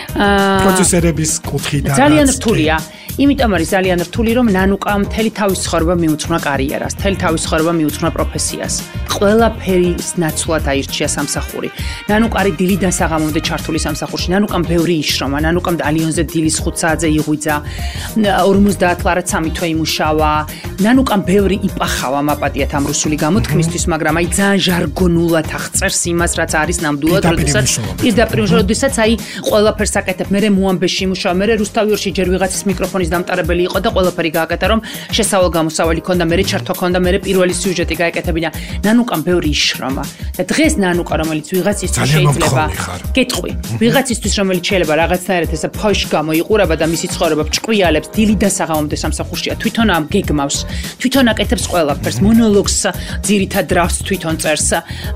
აა პროდიუსერების კუთხიდან ძალიან რთულია იმიტომ არის ძალიან რთული რომ ნანუკა მთელი თავის ცხოვრება მიუძღვნა კარიერას, მთელი თავის ცხოვრება მიუძღვნა პროფესიას. ყველაფერის ნაცვლად აირჩია სამსახური. ნანუკა არის დილიდან საღამომდე ჩართული სამსახურში. ნანუკამ ბევრი იშრომა, ნანუკამ ალიონზე დილის ხუთ საათზე იღვიძა. ორმოცდაათ ლარად სამი თვე იმუშავა. ნანუკამ ბევრი იპახავა მაპატიათ ამ რუსული გამოთქმისთვის, მაგრამ აი ძალიან ჟარგონულად აღწერს იმას, რაც არის ნამდვილად, როდესაც პირდაპირ როდესაც აი ყველაფერს აკეთებ, მე მოამბეში იმუშავა, მე რუსთავი ორში ჯერ ვიღაცის მიკროფონის დამტარებელი იყო და ყველაფერი გააკეთა რომ შესავალ გამოსავალი ქონდა, მე ჩართვა ქონდა, მე პირველი სიუჟეტი გააკეთებინა. ნანუკამ ბევრი იშრომა. და დღეს ნანუკა რომელიც ვიღაცისთვის შეიძლება გეტყვი, ვიღაცისთვის რომელიც შეიძლება რაღაცნაირად ესა ფოშ გამოიყურება და მისი ცხოვრება ჭკვიალებს დილიდან საღამომდე სამსახურშია, თვითონ ამ გეგმავს, თვითონ აკეთებს ყველაფერს, მონოლოგს ძირითად დრაფტს თვითონ წერს,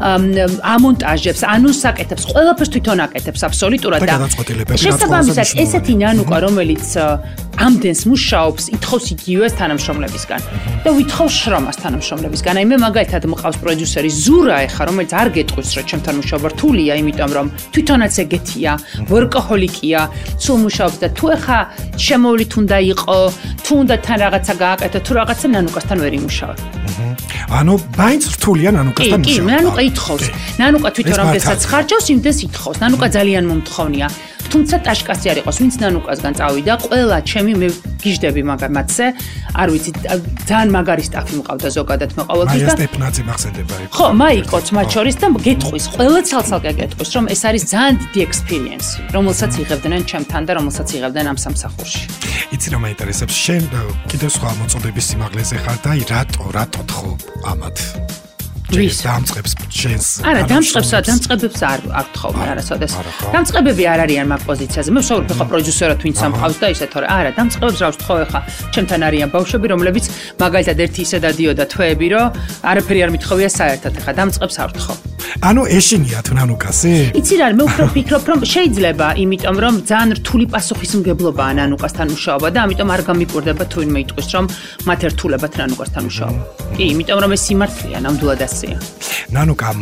ამონტაჟებს, ანონს აკეთებს, ყველაფერს თვითონ აკეთებს აბსოლუტურად და შესაბამისად ესეთი ნანუკა რომელიც ამდენს მუშაობს, ითხოვს იგივეს თანამშრომლებისგან და ვითხოვს შრომას თანამშრომლებისგან. აი მე მაგალითად მყავს პროდიუსერი ზურა ეხა, რომელიც არ გეტყვის რომ ჩემთან მუშაობა რთულია, იმიტომ რომ თვითონაც ეგეთია, ვორკოჰოლიკია, სულ მუშაობს და თუ ეხა შემოვლით უნდა იყო, თუ უნდა თან რაღაცა გააკეთო, თუ რაღაცა ნანუკასთან ვერ იმუშავებ. ანუ მაინც რთულია ნანუკასთან მუშაობა. კი, კი, ნანუკა ითხოვს. ნანუკა თვითონ რამდენსაც ხარჯავს, იმდეს ითხოვს. ნანუკა ძალიან მომთხოვნია. თუმცა ტაშკასი არ იყოს, ვინც ნანუკასგან წავიდა, ყველა ჩემი მე გიждები მაგათზე, არ ვიცი, ძალიან მაგარი სტაფი მყავდა ზოგადად მე ყოველთვის და სტეფნაძე მახსენდება იქ. ხო, მაიკოც მათ შორის და გეტყვის, ყველა ცალ-ცალკე გეტყვის, რომ ეს არის ძალიან დიდი ექსპერიენსი, რომელსაც იღებდნენ ჩემთან და რომელსაც იღებდნენ ამ სამსახურში. იცი რა მაინტერესებს, შენ კიდევ სხვა მოწოდების სიმაღლეზე ხარ და აი რატო, რატო ხო ამათ ვის დამწყებს შენს არა დამწყებსა დამწყებებს არ არ თხოვე არასოდეს დამწყებები არ არიან მაგ პოზიციაზე მე ვსაუბრობ ხა პროდიუსერად ვინც ამყავს და ისე თორე არა დამწყებებს რა ვთხოვე ხა ჩემთან არიან ბავშვები რომლებიც მაგალითად ერთი ისე დადიოდა თვეები რომ არაფერი არ მithოვია საერთოდ ხა დამწყებს არ ვთხოვ ანუ ეშინიათ ნანუკასი იცი რა მე უფრო ვფიქრობ რომ შეიძლება იმიტომ რომ ძალიან რთული პასუხისმგებლობაა ნანუკასთან მუშაობა და ამიტომ არ გამიკვირდება თუ ვინმე იტყვის რომ მათ ერთულებათ ნანუკასთან მუშაობა კი იმიტომ რომ ეს სიმართლეა ნამდვილად ასეა ნანუკამ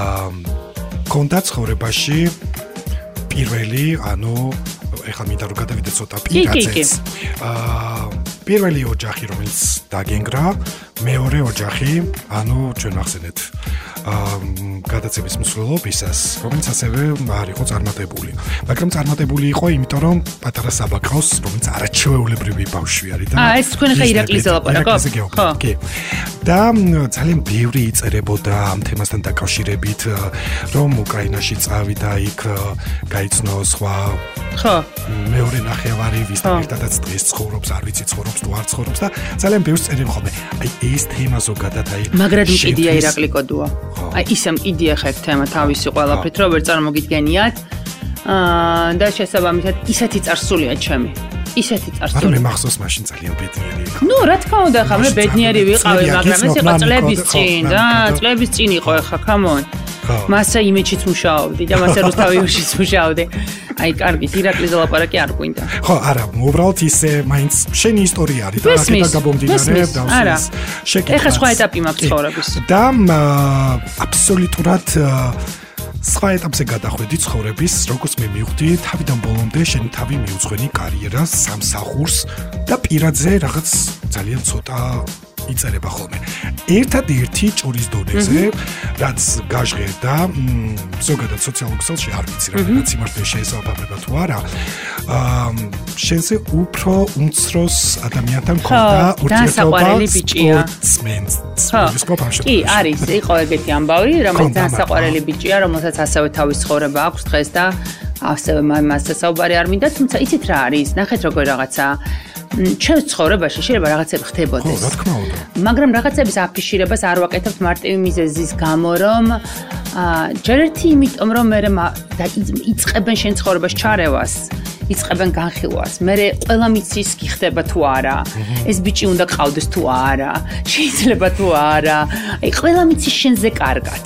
კონდა ცხოვრებაში პირველი ანუ ეხლა მინდა რომ გადავიდე ცოტა პირადად აა პირველი ოჯახი რომელიც დაგენგრა მეორე ოჯახი ანუ ჩვენ ახსენეთ აა გადაცემის მსვლელობისას რომელიც ასევე არ იყო წარმატებული მაგრამ წარმატებული იყო იმიტომ რომ პატარა საბაკროს რომელიც არაჩვეულებრივი ბავშვი არის და აა ეს თქვენ ხა ირაკლიზე ლაპარაკობთ ხო კი და ძალიან ბევრი იწერებოდა ამ თემასთან დაკავშირებით რომ უკრაინაში წავიდა იქ გაიცნო სხვა ხო მეორე ნახევარი ვისთან ერთადაც დღეს ცხოვრობს არ ვიცი ცხოვრობს თუ არ ცხოვრობს და ძალიან ბევრს წერენ ხოლმე აი ეს თემა ზოგადად აი მაგრად მყიდია ირაკლი კოდუა აი ისე მყიდია ხა ეს თემა თავისი ყველაფრით რომ ვერ წარმოგიდგენიათ აა და შესაბამისად ისეთი წარსულია ჩემი ისეთი წარსული მაგრამ მე მახსოვს მაშინ ძალიან ბედნიერი იყო ნუ რა თქმა უნდა ხა მე ბედნიერი ვიყავი მაგრამ ეს იყო წლების წინ და წლების წინ იყო ხა კამონ მასა იმეჩიც მუშაობდი და მასა რუსთავიუშიც მუშაობდი აი კარგი ირაკლიზე ლაპარაკი არ გვინდა ხო არა უბრალოდ ისე მაინც შენი ისტორია არის და აქედან გამომდინარე და შეკითხვა ეხა სხვა ეტაპი მაქვს ცხოვრების და აბსოლუტურად სხვა ეტაპზე გადახვედი ცხოვრების როგორც მე მივხვდი თავიდან ბოლომდე შენი თავი მიუძღვენი კარიერას სამსახურს და პირადზე რაღაც ძალიან ცოტა იწერება ხოლმე. ერთადერთი ჭურის დონეზე, რაც გაჟღერდა, ზოგადად სოციალურ ქსელში არ ვიცი რა, რაც იმართე შეესაბამება თუ არა. აა შენზე უფრო უმცროს ადამიანთან მქონდა ურთიერთობა სპორტსმენს. კი, არის, იყო ეგეთი ამბავი, რომელიც ძალიან საყვარელი ბიჭია, რომელსაც ასევე თავის ცხოვრება აქვს დღეს და ასევე მასზე საუბარი არ მინდა, თუმცა იცით რა არის, ნახეთ როგორ რაღაცა ჩემს ცხოვრებაში შეიძლება რაღაცები ხდებოდეს. ხო, რა თქმა უნდა. მაგრამ რაღაცების აფიშირებას არ ვაკეთებთ მარტივი მიზეზის გამო, რომ აა ჯერ ერთი იმიტომ რომ მე იწყებენ შენ ცხოვრებაში ჩარევას, იწყებენ განხილვას. მე ყველა მიცის კი ხდება თუ არა. ეს ბიჭი უნდა ყავდეს თუ არა. შეიძლება თუ არა. აი ყველა მიცის შენზე კარგად.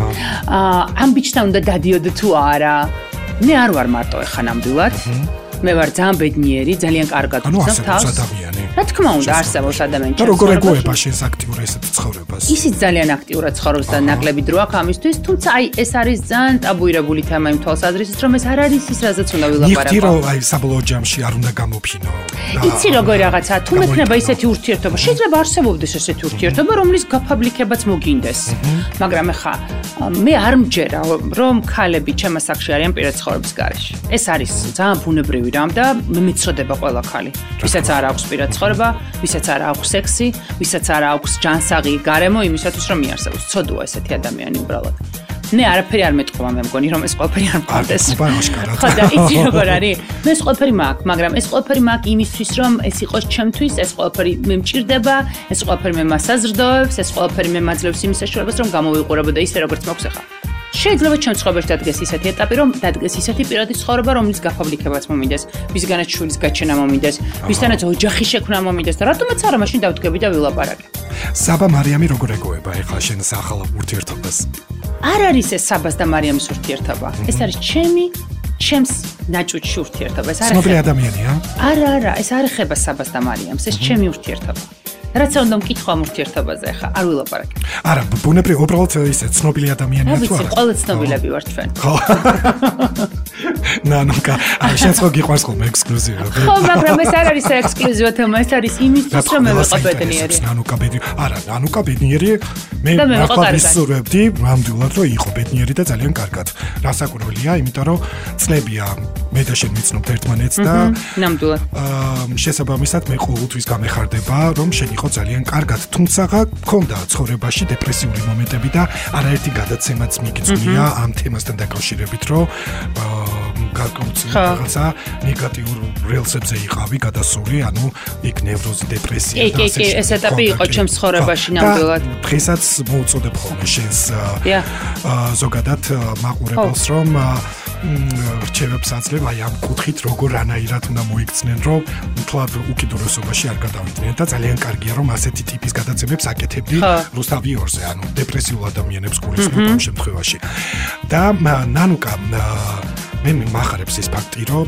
აა ამ ბიჭთან უნდა დადიოდე თუ არა. მე არ ვარ მარტო ეხა ნამდვილად. მე ვარ ძალიან ბედნიერი, ძალიან კარგად ვცნობ თავს. რა თქმა უნდა, არსებობს ადამიანი. და როგორ ეგუება შენს აქტიურ ესეთ ცხოვრებას? ისიც ძალიან აქტიურად ცხოვრობს და ნაკლები დრო აქვს ამისთვის, თუმცა აი ეს არის ძალიან ტაბუირებული თემა იმ თვალსაზრისით, რომ ეს არ არის ის, რაზეც უნდა ვილაპარაკო. იხდი რომ აი საბოლოო ჯამში არ უნდა გამოფინო. იცი როგორ რაღაცა, თუ მექნება ისეთი ურთიერთობა, შეიძლება არსებობდეს ესეთი ურთიერთობა, რომლის გაფაბლიკებაც მოგინდეს. მაგრამ ეხა მე არ მჯერა, რომ ქალები ჩემ ასაკში არიან პირად ცხოვრების გარეშე. ეს არის ძალიან ბუნებრივი რამ და მე მეცოდება ყველა ქალი. ვისაც არ აქვს პირად ცხოვრება, ვისაც არ აქვს სექსი, ვისაც არ აქვს ჯანსაღი გარემო იმისათვის რომ მიარსებოს. ცოდოა ესეთი ადამიანი უბრალოდ. მე არაფერი არ მეტყვა მე მგონი რომ ეს ყველაფერი არ მყავდეს. ხო და იცი როგორ არის? მე ეს ყველაფერი მაქვს, მაგრამ ეს ყველაფერი მაქვს იმისთვის რომ ეს იყოს ჩემთვის, ეს ყველაფერი მე მჭირდება, ეს ყველაფერი მე მასაზრდოებს, ეს ყველაფერი მე მაძლევს იმის საშუალებას რომ გამოვიყურებო და ისე როგორც მაქვს ახლა. შეიძლება ჩემ ცხოვრებაში დადგეს ისეთი ეტაპი, რომ დადგეს ისეთი პირადი ცხოვრება, რომლის გაფაბლიკებაც მომინდეს, ვისგანაც შვილის გაჩენა მომინდეს, ვისთანაც ოჯახი შექმნა მომინდეს და რატომაც არა მაშინ დავდგები და ვილაპარაკე. საბა მარიამი როგორ ეგუება ეხლა შენს ახალ ურთიერთობას? არ არის ეს საბას და მარიამის ურთიერთობა. ეს არის ჩემი, ჩემს ნაჭუჭი ურთიერთობა. ეს არის ცნობილი ადამიანია? არა, არა, ეს არ ეხება საბას და მარიამს, ეს ჩემი ურთიერთობა. რაც უნდა მკითხვა ურთიერთობაზე ხა, არ ვილაპარაკე. არა, ბუნებრივ უბრალოდ ისე ცნობილი ადამიანია თუ არა? ვიცი, ყველა ცნობილები ვართ ჩვენ. ხო. ნანუკა, აი შენც ხო გიყვარს ხოლმე ექსკლუზივები. ხო, მაგრამ ეს არ არის ექსკლუზივა თემა, ეს არის იმისთვის, რომ მე ვიყო ბედნიერი. ნანუკა ბედნიერი. არა, ნანუკა ბედნიერი. მე ახლა ვისურვებდი, ნამდვილად რომ იყო ბედნიერი და ძალიან კარგად. რასაკურველია, იმიტომ რომ ცნებია მე და შენ ვიცნობთ ერთმანეთს და ნამდვილად. აა შესაბამისად მე ყოველთვის გამეხარდება, რომ შენ იყო ძალიან კარგად, თუმცა გქონდა ცხოვრებაში დეპრესიული მომენტები და არაერთი გადაცემაც მიგიწვია ამ თემასთან დაკავშირებით, რომ გარკვეულწილად რაღაცა ნეგატიურ რელსებზე იყავი გადასული, ანუ იქ ნევროზი, დეპრესია და ასე. კი, კი, ეს ეტაპი იყო ჩემს ცხოვრებაში ნამდვილად. დღესაც მოუწოდებ ხოლმე შენს ზოგადად მაყურებელს, რომ რჩევებს აძლევ აი ამ კუთხით როგორ რანაირად უნდა მოიქცნენ, რომ მთლად უკიდურესობაში არ გადავიდნენ და ძალიან კარგია რომ ასეთი ტიპის გადაცემებს აკეთებდი რუსთავი ორზე, ანუ დეპრესიულ ადამიანებს გულისხმობ ამ შემთხვევაში. და ნანუკა მე მახარებს ის ფაქტი, რომ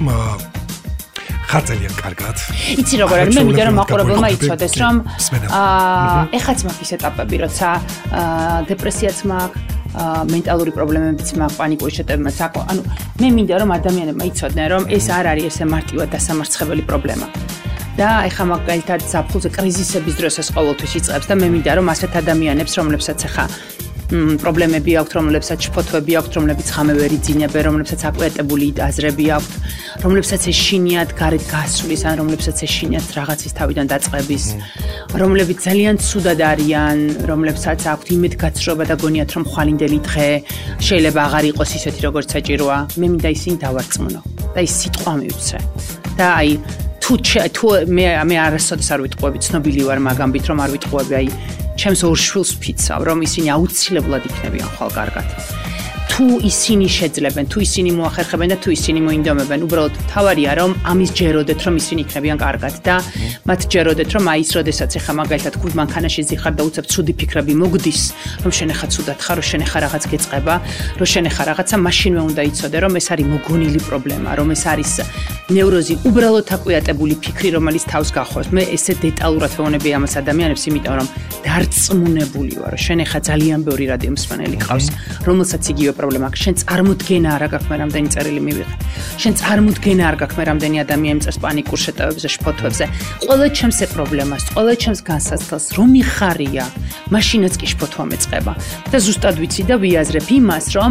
ხარ ძალიან კარგად. იცი როგორ არის, მე მინდა რომ მაყურებელმა იცოდეს, რომ აა ეხაც მაქვს ის ეტაპები, როცა დეპრესიაც მაქვს, მენტალური პრობლემებიც მაქვს, პანიკური შეტევებიც აქვს. ანუ მე მინდა რომ ადამიანებმა იცოდნენ, რომ ეს არ არის ესე მარტივად დასამარცხებელი პრობლემა. და ეხა მაგალითად ზაფხულზე კრიზისების დროს ეს ყოველთვის იწყებს და მე მინდა რომ ასეთ ადამიანებს, რომლებსაც ეხა პრობლემები აქვთ, რომლებსაც შფოთვები აქვთ, რომლებიც ხამე ვერ იძინებენ, რომლებსაც აკვიატებული აზრები აქვთ, რომლებსაც ეშინიათ გარეთ გასვლის, ან რომლებსაც ეშინიათ რაღაცის თავიდან დაწყების, რომლებიც ძალიან ცუდად არიან, რომლებსაც აქვთ იმედგაცრუება და გონიათ რომ ხვალინდელი დღე შეიძლება აღარ იყოს ისეთი როგორც საჭიროა. მე მინდა ისინი დავარწმუნო და ის სიტყვა მივცე. და აი თუ თუ მე მე არასოდეს არ ვიტყუები, ცნობილი ვარ მაგამბით რომ არ ვიტყუები, აი ჩემს ორ შვილს ვფიცავ, რომ ისინი აუცილებლად იქნებიან ხვალ კარგად. თუ ისინი შეძლებენ, თუ ისინი მოახერხებენ და თუ ისინი მოინდომებენ, უბრალოდ თავარია რომ ამის ჯეროდეთ რომ ისინი იქნებიან კარგად და მათ ჯეროდეთ რომ აი ის როდესაც ეხა მაგალითად გულ მანქანაში ზიხარ და უცებ ცუდი ფიქრები მოგდის, რომ შენ ეხა ცუდად ხარ, რომ შენ ეხა რაღაც გეწყება, რომ შენ ეხა რაღაცა მაშინვე უნდა იცოდე რომ ეს არის მოგონილი პრობლემა, რომ ეს არის ნევროზი, უბრალოდ აკვიატებული ფიქრი, რომელიც თავს გახურავს. მე ესე დეტალურად ვეუბნები ამას ადამიანებს, იმიტომ რომ დარწმუნებული ვარ, რომ შენ ეხა ძალიან ბევრი რადიომსმენელი ყავს, რომელსაც იგივე პრობლემა აქვს. შენ წარმოდგენა არ აქვს მე რამდენი წერილი მივიღე. შენ წარმოდგენა არ აქვს მე რამდენი ადამიანი წერს პანიკურ შეტევებზე, შფოთვებზე. ყველა ჩემს ე პრობლემას, ყველა ჩემს განსაცდელს რომ იხარია, მაშინაც კი შფოთვა მეწყება. და ზუსტად ვიცი და ვიაზრებ იმას, რომ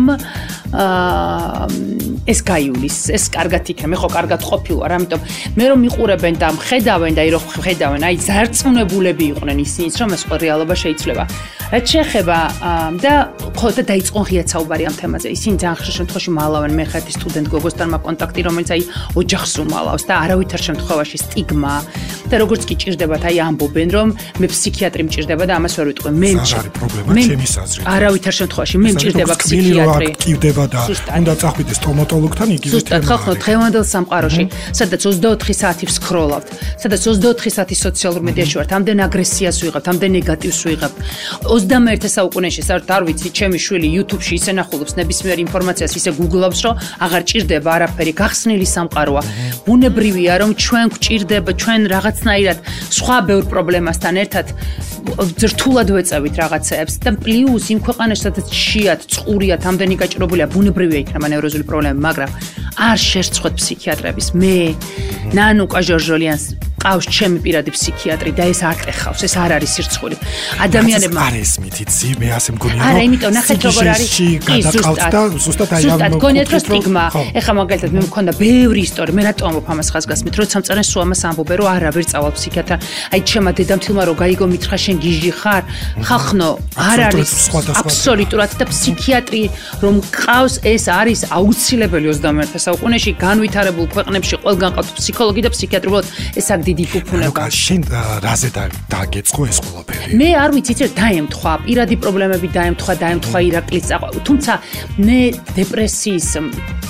აა ეს გაივლის, ეს კარგად იქნება. მე ხო კარგად ყოფილი ვარ, ამიტომ მე რომ მიყურებენ და მხედავენ და ირო ხედავენ, აი ზარწმუნებულები იყვნენ ისინიც, რომ ეს ხო რეალობა შეიძლება. რაც შეეხება და ხო და დაიწყო ღია საუბარი ამ თემაზე. ისინი ძალიან ხშირ შემთხვევაში მალავენ, მე ხერთი სტუდენტ გოგოსთან მაქვს კონტაქტი, რომელიც აი ოჯახს უმალავს და არავითარ შემთხვევაში სტიგმა და როგორც კი ჭირდებათ, აი ამბობენ, რომ მე ფსიქიატრი მჭირდება და ამას ვერ ვიტყვი. მე მჭირდება პრობლემა ჩემის აზრით. არავითარ შემთხვევაში მე მჭირდება ფსიქიატრი. მკივდება და უნდა წახვიდე სტომატოლოგთან იგივე თემა. ზუსტად, ხო, დღევანდელ სამყაროში, სადაც ოცდაოთხი საათი ვსქროლავთ, სადაც ოცდაოთხი საათი სოციალურ მედიაში ვართ, ამდენ აგრესიას ვიღებთ, ამდენ ნეგატივს ვიღებთ. ოცდამეერთე საუკუნეში საერთოდ არ ვიცი, ჩემი შვილი YouTube-ში ისე ნახულობს ნებისმიერ ინფორმაციას, ისე გუგლავს, რომ აღარ ჭირდება არაფერი, გახსნილი სამყაროა. ბუნებრივია, რომ ჩვენ გვჭირდება, ჩვენ რაღაცნაირად სხვა ბევრ პრობლემასთან ერთად რთულად ვეწევით რაღაცეებს და პლუს იმ ქვეყანაში, სადაც შიათ, წყურიათ, ამდენი გაჭირებულია, ბუნებრივია იქნება ნევროზული პრობლემა, მაგრამ არ შერცხვეთ ფსიქიატრების. მე ნანუკა ჟორჟოლიანს ყავს ჩემი პირადი ფსიქიატრი და ეს არ ტეხავს, ეს არ არის სირცხული. ადამიანებმა არ ესმით, იცი, მე ასე მგონია. არა, იმიტომ ნახეთ როგორ არის. გადაყავთ და ზუსტად აი ამ გონიათ რომ სტიგმა. ეხლა მაგალითად მე მქონდა ბევრი ისტორია, მე რატომ ამბობ ამას ხაზგასმით, როცა მწერენ სულ ამას ამბობენ, რომ არა, ვერ წავალ ფსიქიატრთან. აი ჩემა დედამთილმა რო გაიგო მითხრა შენ გიჟი ხარ, ხახნო, არ არის აბსოლუტურად და ფსიქიატრი რომ ყავს, ეს არის აუცილებელი ოცდამეერთე საუკუნეში განვითარებულ ქვეყნებში ყველგან ყავთ ფსიქოლოგი და ფსიქიატრი, უბრალოდ ეს აქ დიდი ფუფუნება. შენ რაზე დაგეწყო ეს ყველაფერი? მე არ ვიცი, იცი, დაემთხვა, პირადი პრობლემები დაემთხვა, დაემთხვა ირაკლის წაყვა. თუმცა მე დეპრესიის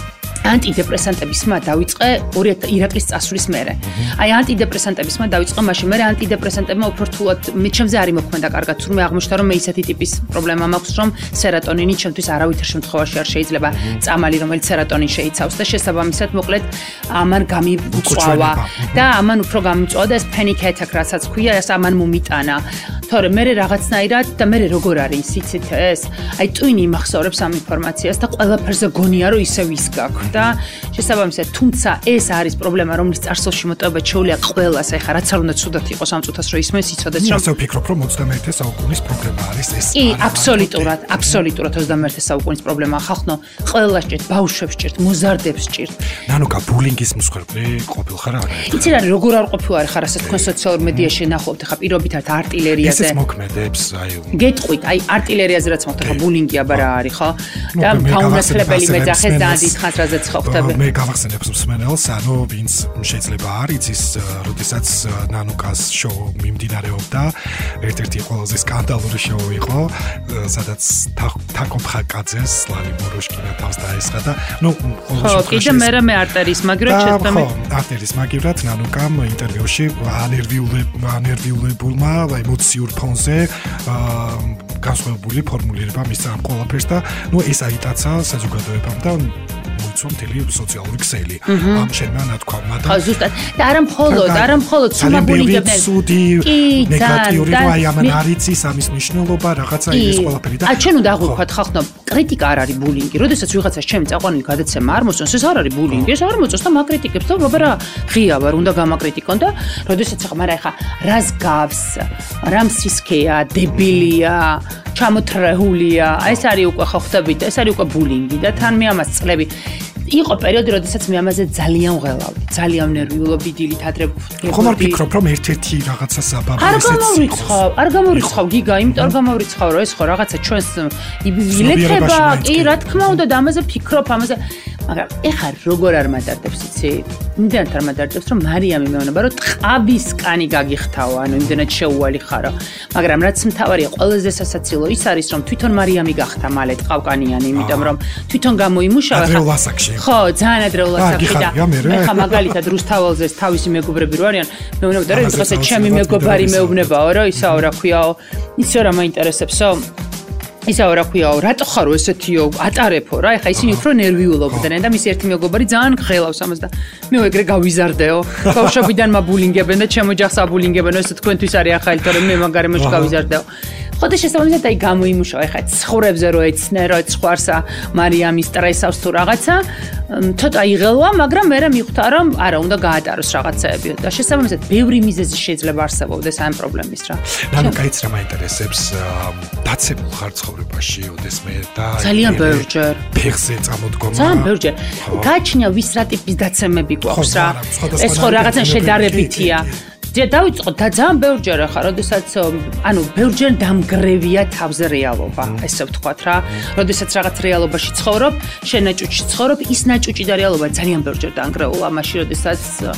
ანტიდეპრესანტების ხმა დაიწყე ირაკლის წასვლის მერე. აი ანტიდეპრესანტების ხმა დაიწყე მაშინ მერე ანტიდეპრესანტებმა უფრო რთულად მე ჩემზე არ იმოქმედა კარგად, თუმცა აღმოჩნდა რომ მე ისეთი ტიპის პრობლემა მაქვს, რომ სერატონინი ჩემთვის არავითარ შემთხვევაში არ შეიძლება წამალი, რომელიც სერატონინს შეიცავს და შესაბამისად მოკლედ ამან გამიწვავა და ამან უფრო გამიწვავა და ეს panic attack რასაც ქვია, ეს ამან მომიტანა. თორე მე რაღაცნაირად და მე როგორ არის იცით ეს? აი ტვინი იმახსოვრებს ამ ინფორმაციას და ყველაფერზე გონია რომ ისევ ის გაქვს და შესაბამისად თუმცა ეს არის პრობლემა, რომლის წარსულში მოტევება შეუძლია ყველას, ახლა რაც არ უნდა ცუდად იყოს ამ წუთას რომ ისმენს იცოდეს რომ ასე ვფიქრობ რომ ოცდამეერთე საუკუნის პრობლემა არის ეს. კი, აბსოლუტურად, აბსოლუტურად ოცდამეერთე საუკუნის პრობლემაა. ხალხო ყველა სჭირთ, ბავშვებს სჭირთ, მოზარდებს სჭირთ. ნანუკა ბულინგის მსხვერპლი ყოფილ ხარ არა? იცი რა როგორ არ ყოფილი არ ხარ ასე თქვენ სოციალურ მედიაში ნახავთ ხა პირობითად არტილერიაზე. ეს მოქმედებს აი გეტყვით, აი არტილერიაზე რაც მოხდა ხა ბულინგი აბა რა არის ხო? და გაუნაცვლებელი მეძახეს და დიდხანს რაზეც ხო ხტები. მე გავახსენებს მსმენელს, ანუ ვინც შეიძლება არ იცის, როდესაც ნანუკას შოუ მიმდინარეობდა, ერთ-ერთი ყველაზე სკანდალური შოუ იყო, სადაც თაკო ფხაკაძეს, ლალი მოროშკინა თავს დაესხა და ნუ ხო, კიდე მე მე არტერის მაგრად შეცდომი. ხო, არტერის მაგრად ნანუკამ ინტერვიუში ანერვიულებულმა ემოციურ ფონზე განსხვავებული ფორმულირება მისცა ამ ყველაფერს და ნუ ეს აიტაცა საზოგადოებამ და მოიცვა მთელი სოციალური ქსელი ამ შენმა ნათქვამმა და ხო ზუსტად და არა მხოლოდ არა მხოლოდ სუმაბულინგებდნენ ცუდი ნეგატიური რომ აი ამან არ იცის ამის მნიშვნელობა რაღაცა ის ყველაფერი და აი ჩვენ უნდა აღვიქვათ ხალხო კრიტიკა არ არის ბულინგი როდესაც ვიღაცას ჩემი წაყვანილი გადაცემა არ მოსწონს ეს არ არის ბულინგი ეს არ მოწონს და მაკრიტიკებს და აბა რა ღია ვარ უნდა გამაკრიტიკონ და როდესაც ახლა მაგრამ ახლა რას გავს რა მსისქეა დებილია ჩამოთრეულია ეს არის უკვე ხო ხვდებით ეს არის უკვე ბულინგი და თან მე ამას წლები იყო პერიოდი, როდესაც მე ამაზე ძალიან ვღელავდი, ძალიან ნერვიულობდი, დილით ადრე ვფიქრობდი. ხომ არ ფიქრობ, რომ ერთ-ერთი რაღაცა საბაბი ესეც არ გამორიცხავ, არ გამორიცხავ გიგა, იმიტომ არ გამორიცხავ, რომ ეს ხო რაღაცა ჩვენს ილეთება, კი, რა თქმა უნდა, და ამაზე ფიქრობ, ამაზე მაგრამ ეხა როგორ არ მადარდებს იცი? იმდენად არ მადარდებს, რომ მარიამი მეუბნება, რომ ტყავის კანი გაგიხთავა, ანუ იმდენად შეუვალი ხარო. მაგრამ რაც მთავარია, ყველაზე სასაცილო ის არის, რომ თვითონ მარიამი გახდა მალე ტყავკანიანი, იმიტომ რომ თვითონ გამოიმუშავა ადრეულ ასაკში. ხო, ძალიან ადრეულ ასაკში და ეხა მაგალითად რუსთაველზეს თავისი მეგობრები რო არიან, მეუბნებოდა, რომ დღესაც ჩემი მეგობარი მეუბნებაო, რომ ისაო რა ქვიაო, ისე რა მაინტერესებსო. ისაო რა ქვიაო, რატო ხარო ესეთიო, ატარებო რა, ეხა ისინი უფრო ნერვიულობდნენ და მისი ერთი მეგობარი ძალიან გხელავს ამას და მე ეგრე გავიზარდეო. ბავშვობიდან მაბულინგებენ და ჩემო ჯახს აბულინგებენ, ესე თქვენთვის არის ახალი, თორემ მე მაგარემოში გავიზარდეო. ხოდა შესაბამისად აი გამოიმუშავა ეხა ცხოვრებზე რო ეცნე რო ეცხვარსა მარიამის სტრესავს თუ რაღაცა ცოტა იღელვა მაგრამ მე მიხვდა რომ არა უნდა გაატაროს რაღაცეები და შესაბამისად ბევრი მიზეზი შეიძლება არსებობდეს ამ პრობლემის რა ნანუ კაიც რა მაინტერესებს დაცემულ ხარ ცხოვრებაში ოდესმე და ძალიან ბევრჯერ ფეხზე წამოდგომა ძალიან ბევრჯერ გაჩნია ვის რა ტიპის დაცემები გვაქვს რა ეს ხო რაღაცა შედარებითია და დავიწყოთ და ძალიან ბევრჯერ ახლა, როდესაც ანუ ბევრჯერ დამგრევია თავზე რეალობა, ესე ვთქვათ რა. როდესაც რაღაც რეალობაში ცხოვრობ, შენ ნაჭუჭში ცხოვრობ, ის ნაჭუჭი და რეალობა ძალიან ბევრჯერ დანგრეულა, მაშინ როდესაც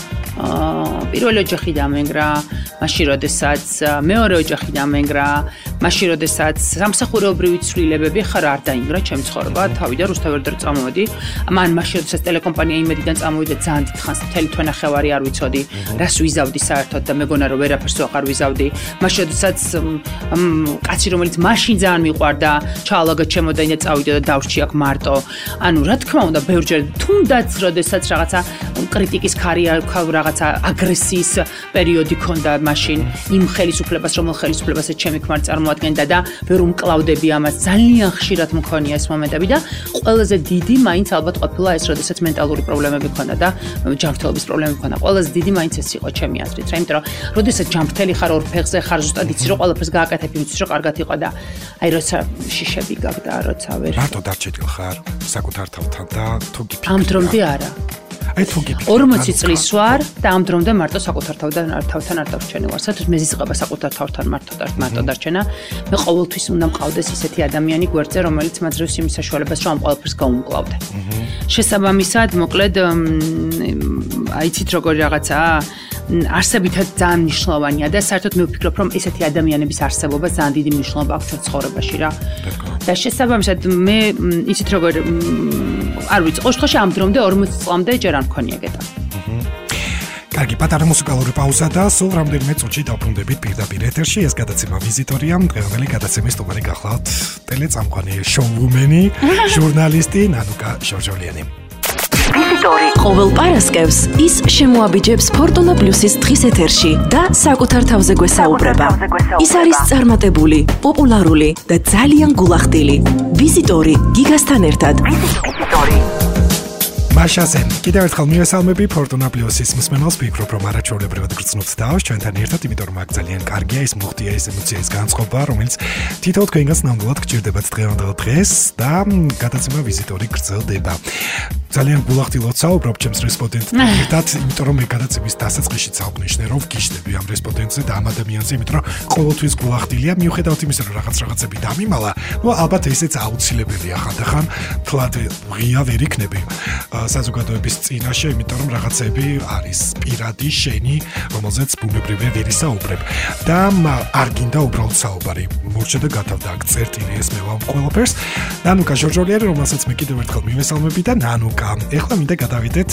აა პირველი ოჯახი დამენგრა, მაშინ როდესაც მეორე ოჯახი დამენგრა, მაშინ როდესაც სამსახურეობრივი ცვლილებები ხარ არ დაინგრა ჩემი ცხოვრება, თავიდან რუსთაველდან წამოვედი. მან მაშინ როდესაც ტელეკომპანია იმედიდან წამოვიდა ძალიან დიდხანს მთელი თვენახევარი არ ვიცოდი, რას ვიზავდი საერთოდ და მეგონა რომ ვერაფერს აღარ ვიზავდი. მაშინ როდესაც კაცი რომელიც მაშინ ძალიან მიყვარდა, ჩაალაგა ჩემოდანი და წავიდა და დავრჩი აქ მარტო. ანუ რა თქმა უნდა, ბევრჯერ თუნდაც როდესაც რაღაცა კრიტიკის ქარი რაღაცა აგრესიის პერიოდი ქონდა მაშინ იმ ხელისუფლებას, რომელ ხელისუფლებასაც ჩემი ქმარი წარმოადგენდა და ვერ უმკლავდები ამას. ძალიან ხშირად მქონია ეს მომენტები და ყველაზე დიდი მაინც ალბათ ყოფილა ეს, როდესაც მენტალური პრობლემები ქონდა და ჯანმრთელობის პრობლემები ქონდა. ყველაზე დიდი მაინც ეს იყო ჩემი აზრით, რა, იმიტომ რომ როდესაც ჯანმრთელი ხარ ორ ფეხზე ხარ, ზუსტად იცი რომ ყველაფერს გააკეთებ, იცი რომ კარგად იყო და აი როცა შიშები გაგდა, როცა ვერ რატო დარჩენილ ხარ საკუთარ თავთან და თუ გიფიქრე ამ დრომდე არა აი თუ გიფიქრე ორმოცი წლის ვარ და ამ დრომდე მარტო საკუთარ თავთან თავთან არ დავჩენი ვარ. სადაც მეზიზღება საკუთარ თავთან მარტო მარტო დარჩენა. მე ყოველთვის უნდა მყავდეს ისეთი ადამიანი გვერდზე, რომელიც მაძლევს იმის საშუალებას, რომ ამ ყველაფერს გაუმკლავდე. შესაბამისად, მოკლედ აიცით როგორი რაღაცაა არსებითად ძალიან მნიშვნელოვანია და საერთოდ მე ვფიქრობ, რომ ესეთი ადამიანების არსებობა ძალიან დიდი მნიშვნელობა აქვს ჩვენ ცხოვრებაში რა. და შესაბამისად მე იცით როგორ არ ვიცი, ოშხოში ამ დრომდე ორმოც წლამდე ჯერ არ მქონია გეტა. კარგი, პატარა მუსიკალური პაუზა და სულ რამდენიმე წუთში დავბრუნდებით პირდაპირ ეთერში. ეს გადაცემა ვიზიტორია, დღევანდელი გადაცემის სტუმარი გახლავთ ტელეწამყვანი შოუმენი, ჟურნალისტი ნანუკა ჟორჟოლიანი. ვიზიტორი ყოველ პარასკევს ის შემოაბიჯებს Fortuna Plus-ის დღის ეთერში და საკუთარ თავზე გვესაუბრება. ის არის წარმატებული, პოპულარული და ძალიან გულახდილი. ვიზიტორი გიგასთან ერთად. ვიზიტორი მაშასენ, კიდევ ერთხელ მივესალმები Fortuna Plus-ის მსმენელს, ვფიქრობ, რომ არაჩვეულებრივად გრძნობთ თავს ჩვენთან ერთად, იმიტომ რომ აქ ძალიან კარგია ის მუხტია, ის ემოციის განწყობა, რომელიც თითოეულ თქვენგანს ნამდვილად გჭირდებათ დღევანდელ დღეს და გადაცემა ვიზიტორი გრძელდება. ძალიან გულახდილად საუბრობ ჩემს რესპონდენტთან ერთად, იმიტომ რომ მე გადაცემის დასაწყისში წავნიშნე, რომ ვგიშდები ამ რესპონდენტზე და ამ ადამიანზე, იმიტომ რომ ყოველთვის გულახდილია, მიუხედავად იმისა, რომ რაღაც რაღაცები დამიმალა, ნუ ალბათ ესეც აუცილებელია ხანდახან, თლად ღია ვერ იქნები საზოგადოების წინაშე, იმიტომ რომ რაღაცები არის პირადი, შენი, რომელზეც ბუნებრივია ვერ ისაუბრებ. და არ გინდა უბრალოდ საუბარი. მორჩა და გათავდა აქ წერტილი ეს მე ვამ ყველაფერს. ნანუკა ჟორჟოლიანი, რომელსაც მე კიდევ ერთხელ მივესალმები და ნანუკა ეხლა მინდა გადავიდეთ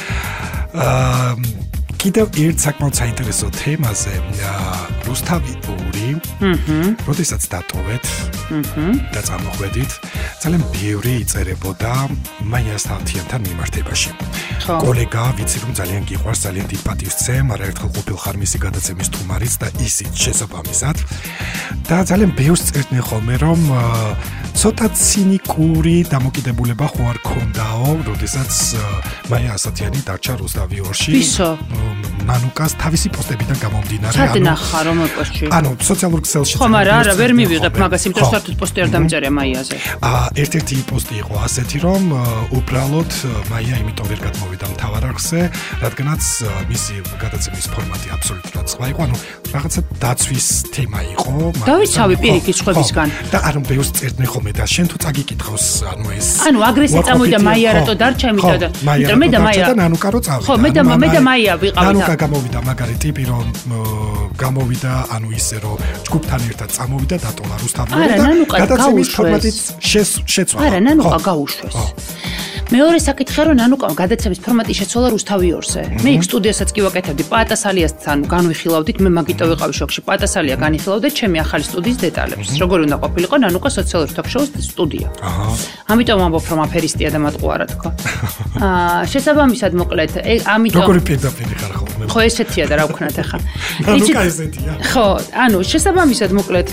აა კიდევ ერთ საკმაოდ საინტერესო თემაზე, რუსთავი ორი. აჰა. როდესაც დატოვეთ. აჰა. და წამოხვედით, ძალიან ბევრი იწერებოდა მაიას თათიანთან მიმართებაში. კოლეგა, ვიცი რომ ძალიან გიყვარს, ძალიან დიდ პატივს წემ, არაერთხელ ყოფილ ხარ მისი გადაცემის სტუმარიც და ისიც შესაბამისად. და ძალიან ბევრს წერდნენ ხოლმე, რომ ცოტა ცინიკური დამოკიდებულება ხო არ ქონდაო, როდესაც მაია ასათიანი დარჩა რუსთავი ორში. ვისო? ნანუკას თავისი პოსტებიდან გამომდინარე, ანუ სათნახა რომ პოსტში. ანუ სოციალურ ქსელში. ხომ არა, არა, ვერ მივიღებ მაგას, იმიტომ რომ საერთოდ პოსტი არ დამიწერია მაიაზე. აა ერთ-ერთი პოსტი იყო ასეთი, რომ უბრალოდ მაია იმიტომ ვერ გადმოვიდა მთავარ არხზე, რადგანაც მისი გადაცემის ფორმატი აბსოლუტურად სხვა იყო, ანუ რაღაცა დაცვის თემა იყო. დავიცავი პირიქით სხვებისგან. და არ ბევრს წერდნენ ხოლმე და შენ თუ წაგიკითხავს, ანუ ეს ანუ აგრესია წამოვიდა მაია რატო დარჩა, იმიტომ და იმიტომ მე და მაია და ნანუკა რო წავიდა. ხო, მე და მე და მაია ვიყავით. ნანუკა გამოვიდა მაგარი ტიპი, რომ გამოვიდა, ანუ ისე რომ ჯგუფთან ერთად წამოვიდა დატოვა რუსთავი და გადაცემის ფორმატიც შეცვალა. არა, ნანუკა გაუშვეს. მეორე საკითხი რომ ნანუკა გადაცემის ფორმატი შეცვალა რუსთავი ორზე. მე იქ სტუდიასაც კი ვაკეთებდი, პატასალიასთან განვიხილავდით, მე მაგიტო ვიყავი შოქში, პატასალია განიხილავდა ჩემი ახალი სტუდიის დეტალებს. როგორ უნდა ყოფილიყო ნანუკა სოციალურ თოქ-შოუს სტუდია. აჰა. ამიტომ ამბობ რომ აფერისტია და მატყუა რა თქო. აა შესაბამისად მოკლედ, ამიტომ როგორი პირდაპირი ხარ ხოლმე. ხო ესეთია და რა ვქნათ ახლა. ნანუკა ესეთია. ხო, ანუ შესაბამისად მოკლედ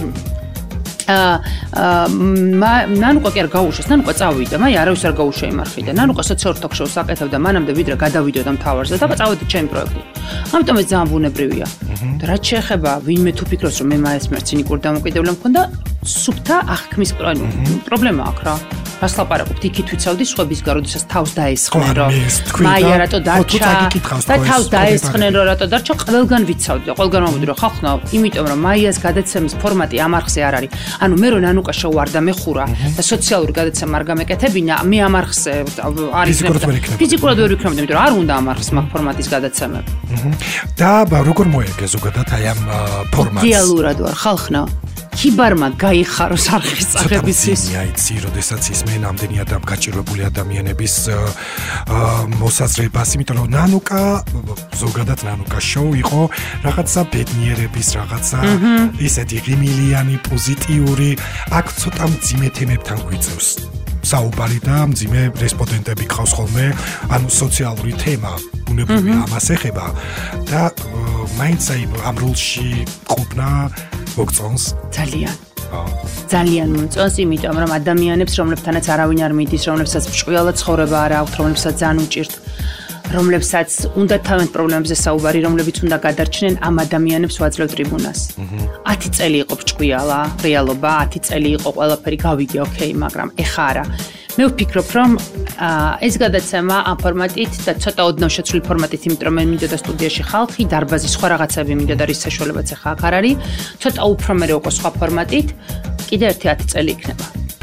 აა ნანუკა კი არ გაუშვეს, ნანუკა წავიდა, მაი არავის არ გაუშვა იმ არხიდან. ნანუკა სოციალურ თოქ-შოუს აკეთებდა მანამდე ვიდრე გადავიდოდა მთავარზე და წავედი ჩემი პროექტი. ამიტომ ეს ძალიან ბუნებრივია. და რაც შეეხება ვინმე თუ ფიქრობს რომ მე მაიას მიერ ცინიკური დამოკიდებულება მქონდა, სუფთა აღქმის პრობლემა აქვს რა. რას ლაპარაკობთ, იქით ვიცავდი სხვებისგან, როდესაც თავს დაესხნენ რომ მაია რატო დარჩა და თავს დაესხნენ რომ რატო დარჩა, ყველგან ვიცავდი, ყველგან მომდი რომ ხალხნა, იმიტომ რომ მაიას გადაცემის ფორმატი ამ არხზე არ არის. ანუ მე რო ნანუკა შოუ არ დამეხურა და სოციალური გადაცემა არ გამეკეთებინა, მე ამ არხზე არის ფიზიკურად ვერ ვიქნებოდი, იმიტომ რომ არ უნდა ამ არხს მაგ ფორმატის გადაცემები. და როგორ მოერგე ზოგადად აი ამ ფორმატს? იდეალურად ვარ, ხალხნა. ქიბარმა გაიხაროს არხის წაღების ის. აიცი, როდესაც ისმენ ამდენი ადამ გაჭირვებული ადამიანების მოსაზრებას, იმიტომ რომ ნანუკა ზოგადად ნანუკა შოუ იყო რაღაცა ბედნიერების, რაღაცა ისეთი ღიმილიანი, პოზიტიური, აქ ცოტა მძიმე თემებთან გვიწევს საუბარი და მძიმე რესპონდენტები გყავს ხოლმე, ანუ სოციალური თემა, ბუნებრივია ამას ეხება და მაინც აი ამ როლში ყოფნა მოგწონს ძალიან. ძალიან მომწონს, იმიტომ რომ ადამიანებს, რომლებთანაც არავინ არ მიდის, რომლებსაც ჭყიალა ცხოვრება არ აქვთ, რომლებსაც ძალიან უჭირთ, რომლებსაც უნდა თავენ პრობლემებზე საუბარი, რომლებიც უნდა გადარჩნენ, ამ ადამიანებს ვაძლევ ტრიბუნას. ათი წელი იყო ჭყიალა, რეალობა, ათი წელი იყო ყველაფერი გავიგე, ოკეი, მაგრამ ეხა არა. მე ვფიქრობ, რომ ეს გადაცემა ამ ფორმატით და ცოტა ოდნავ შეცვლილი ფორმატით, იმიტომ რომ მე მინდოდა სტუდიაში ხალხი, დარბაზი, სხვა რაღაცები მინდოდა, რის საშუალებაც ახლა აქ არ არის, ცოტა უფრო მე უკვე სხვა ფორმატით, კიდე ერთი ათი წელი იქნება.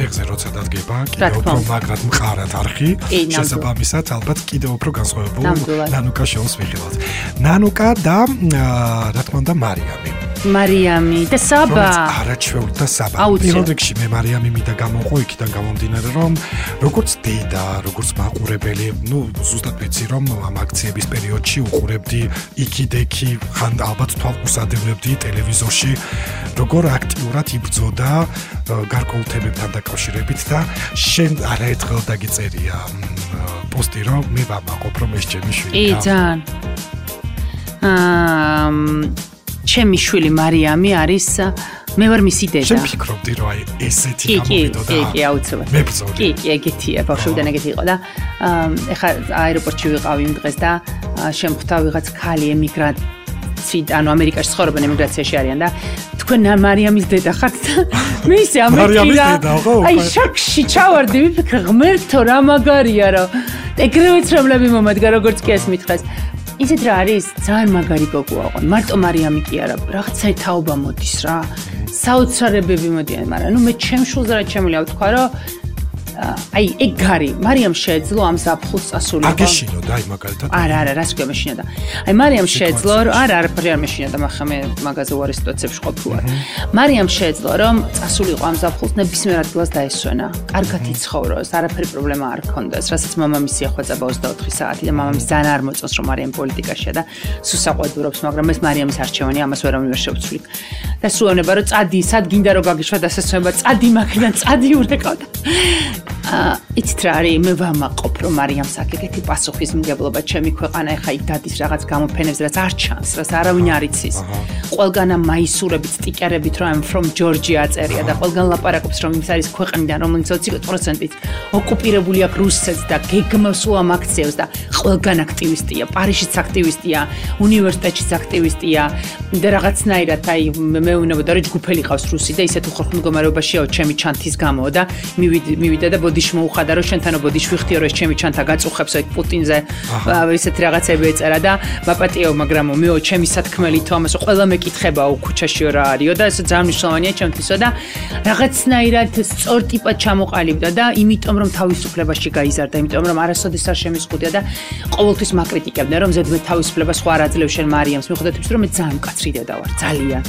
ფეხზე როცა დადგება, კიდევ უფრო მაგრად მყარად არხი, შესაბამისად ალბათ კიდევ უფრო განსხვავებულ ნანუკა შოუს ვიხილავთ. ნანუკა და რა თქმა უნდა მარიამი. მარიამი და საბა. არაჩვეულის და საბა. პირველ რიგში მე მარიამი მინდა გამოვყო იქიდან გამომდინარე რომ როგორც დედა, როგორც მაყურებელი, ну ზუსტად ვიცი რომ ამ აქციების პერიოდში უყურებდი იქიდექი ხან ალბათ თვალყურსადევლებდი ტელევიზორში როგორ აქტიურად იბრძოდა გარკვეულ თემებთან დაკავშირებით და შენ არაერთხელ დაგიწერია პოსტი რომ მე ვამაყობ რომ ეს ჩემი შვილია. ი ძალიან. აა ჩემი შვილი მარიამი არის მე ვარ მისი დედა. შენ ფიქრობდი რომ აი ესეთი გამოვიდოდა? კი, კი, აუცილებლად. მებრძოლი. კი, კი, ეგეთია, ბავშვიდან ეგეთი იყო და ეხლა აეროპორტში ვიყავი იმ დღეს და შემხვდა ვიღაც ქალი ემიგრანტი, ანუ ამერიკაში ცხოვრობენ, ემიგრაციაში არიან და თქვენ მარიამის დედა ხართ და მე ისე ამერიკა. აი შაქში ჩავარდი, ვიფიქრე ღმერთო რა მაგარია რა. ეგრევეც რომლები მომადგა როგორც კი ეს მითხეს. ისეთ რა არის ძალიან მაგარი გოგოა ყო. მარტო მარიამი კი არა, რაღაცა თაობა მოდის რა. საოცრებები მოდიან, მაგრამ ნუ მე ჩემ შულზე რა შემიძლია ვთქვა, რომ აი ეგ გარი, მარიამ შეეძლო ამ ზაფხულს წასულიყო. აგეშინო და აი მაგალითად. არა, არა, რას ქვია მეშინა და. აი მარიამ შეეძლო, არა, არაფერი არ მეშინა და მაგრამ მე მაგაზე უარი სიტუაციებში ყოფილი ვარ. მარიამ შეეძლო, რომ წასულიყო ამ ზაფხულს ნებისმიერ ადგილას დაესვენა. კარგად იცხოვროს, არაფერი პრობლემა არ ჰქონდას, რასაც მამამისი ეხვეწა ოცდაოთხი საათი და მამამისი ძალიან არ მოწონს რომ მარიამ პოლიტიკაშია და სულ საყვედურობს, მაგრამ ეს მარიამის არჩევანი, ამას ვერავინ ვერ შევცვლი. და სულ ეუბნება რომ წადი, სად გინდა რომ გაგიშვა დასასვენება, წადი მაგიდან, წადი ურეკავ და აა იცით რა არის მე ვამაყობ რომ მარიამს აქ ეგეთი პასუხისმგებლობა ჩემი ქვეყანა ეხა იქ დადის რაღაც გამოფენებს რაც არ ჩანს რაც არავინ არ იცის ყველგან ამ მაისურებით სტიკერებით რომ I'm from Georgia აწერია და ყველგან ლაპარაკობს რომ ის არის ქვეყნიდან რომელიც ოცი პროცენტით ოკუპირებული აქვს რუსეთს და გეგმავს ამ აქციებს და ყველგან აქტივისტია პარიზშიც აქტივისტია უნივერსიტეტშიც აქტივისტია და რაღაცნაირად აი მეუბნებოდა რომ ჯგუფელი ყავს რუსი და ისეთ უხერხ მდგომარეობაშია ჩემი ჩანთის გამო და მივიდე მივიდე და ბოდიში მოუხადა რომ შენთანო ბოდიში ვიხდიო რომ ეს ჩემი ჩანთა გაწუხებს აი პუტინზე ისეთ რაღაცები ეწერა და მაპატიო მაგრამ მეო ჩემი სათქმელი თუ ამასო ყველა მეკითხებაო ქუჩაშიო რა არისო და ეს ძალიან მნიშვნელოვანია ჩემთვისო და რაღაცნაირად სწორ ტიპად ჩამოყალიბდა და იმიტომ რომ თავისუფლებაში გაიზარდა იმიტომ რომ არასოდეს არ შემიზღუდია და ყოველთვის მაკრიტიკებდნენ რომ ზედმე თავისუფლება სხვა რა ძლევს შენ მარიამს მიუხედავად იმისა რომ მე ძალიან მკაცრი დედა ვარ ძალიან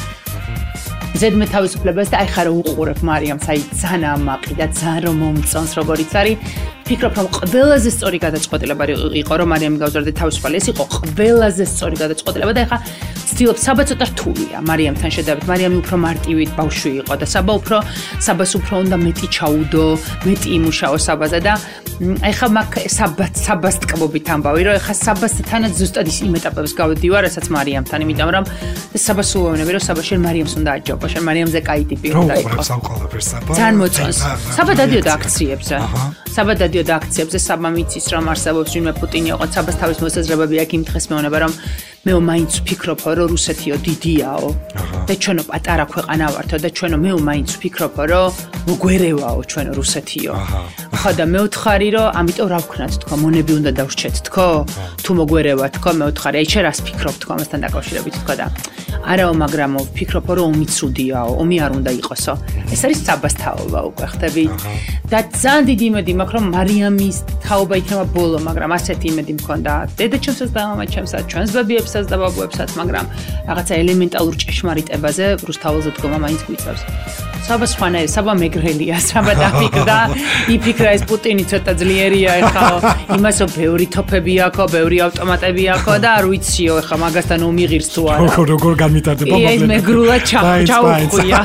ზედმე თავისუფლებას და აი ხარ უყურებ მარიამს აი ძალიან ამაყი და ძალიან რომ მომწონს როგორიც არის ფიქრობ რომ ყველაზე სწორი გადაწყვეტილება იყო რომ მარიამი გავზარდე თავისუფალი ეს იყო ყველაზე სწორი გადაწყვეტილება და ეხა ცდილობ საბა ცოტა რთულია მარიამთან შედარებით მარიამი უფრო მარტივი ბავშვი იყო და საბა უფრო საბას უფრო უნდა მეტი ჩაუდო მეტი იმუშაო საბაზე და ეხა მაგ საბას საბას ტკბობით ამბავი რომ ეხა საბასთანაც ზუსტად ის იმ ეტაპებს გავდივარ რასაც მარიამთან იმიტომ რომ საბას უვეუბნები რომ საბა შენ მარიამს უნდა აჯობა შენ მარიამზე კაი ტიპი უნდა იყო ძალიან მოწონს საბა დადიოდა აქციებზე საბა დადიოდა აქციებზე საბა მიცის რომ არსებობს ვინმე პუტინი იყო საბას თავის მოსაზრებები აქ იმ დღეს მეუბნება რომ მეო მაინც ვფიქრობო რომ რუსეთიო დიდიაო და ჩვენო პატარა ქვეყანა ვართო და ჩვენო მეო მაინც ვფიქრობო რომ მოგვერევაო ჩვენო რუსეთიო ხა და მე ვთხარი რომ ამიტომ რა ვქნათ თქო მონები უნდა დავრჩეთ თქო თუ მოგვერევა თქო მე ვთხარი აი შე რას ფიქრობ თქო ამასთან დაკავშირებით თქო და არაო მაგრამ ვფიქრობო რომ ომი ცუდიაო ომი არ უნდა იყოსო ეს არის საბას თაობა უკვე ხდები და ძალიან დიდი იმედი მაქვს რომ მარიამის თაობა იქნება ბოლო მაგრამ ასეთი იმედი მქონდა დედა ჩემსაც და მამა ჩემსაც ჩვენს ბებიებსაც და ბაბუებსაც მაგრამ რაღაცა ელემენტალურ ჭეშმარიტებაზე რუსთაველზე დგომა მაინც გვიწევს საბა სხვანაირი საბა მეგრელია საბა დაფიქრდა იფიქრა ეს პუტინი ცოტა ძლიერია ეხლა იმასო ბევრი თოფები აქვს ბევრი ავტომატები აქვს და არ ვიციო ეხლა მაგასთან ომი ღირს თუ არა როგორ როგორ გამიტარდება მოკლედ ეს მეგრულად ჩაუხვია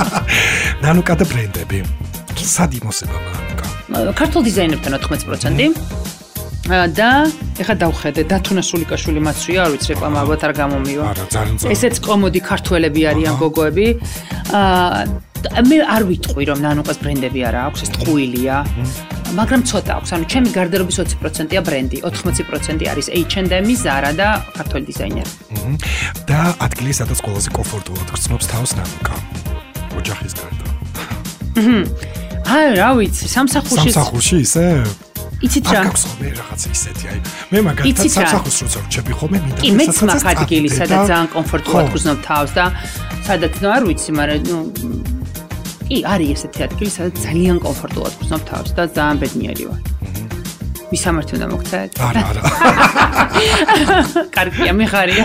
ნანუკა და ბრენდები სად იმოსება ნანუკა ქართულ დიზაინერთან ოთხმოცი პროცენტი და ეხლა დავხედე დათუნა სულიკაშვილი მაცვია არ ვიცი რეკლამა ალბათ არ გამომივა არა ძალიან ძალიან ესეც კომოდი ქართველები არიან გოგოები აა მე არ ვიტყვი რომ ნანუკას ბრენდები არა აქვს ეს ტყუილია მაგრამ ცოტა აქვს ანუ ჩემი გარდერობის ოცი პროცენტია ბრენდი ოთხმოცი პროცენტი არის ეიჩ ენდ ემი ზარა და ქართველი დიზაინერი და ადგილი სადაც ყველაზე კომფორტულად გრძნობს თავს ნანუკა ოჯახის გარდა აი რა ვიცი სამსახურში სამსახურში ისე იცით რა? აქვს მე რაღაც ისეთი აი მე მაგალითად სამსახურს როცა ვრჩები ხოლმე მინდა კი მეც მაგ ადგილი სადაც ძალიან კომფორტულად გრძნობ თავს და სადაც ნუ არ ვიცი მაგრამ ნუ კი, არის ესეთი ადგილი, სადაც ძალიან კომფორტულად ვცნობ თავს და ძალიან ბედნიერი ვარ. მისამართი უნდა მოგცეთ? არა, არა. კარგია, მიხარია.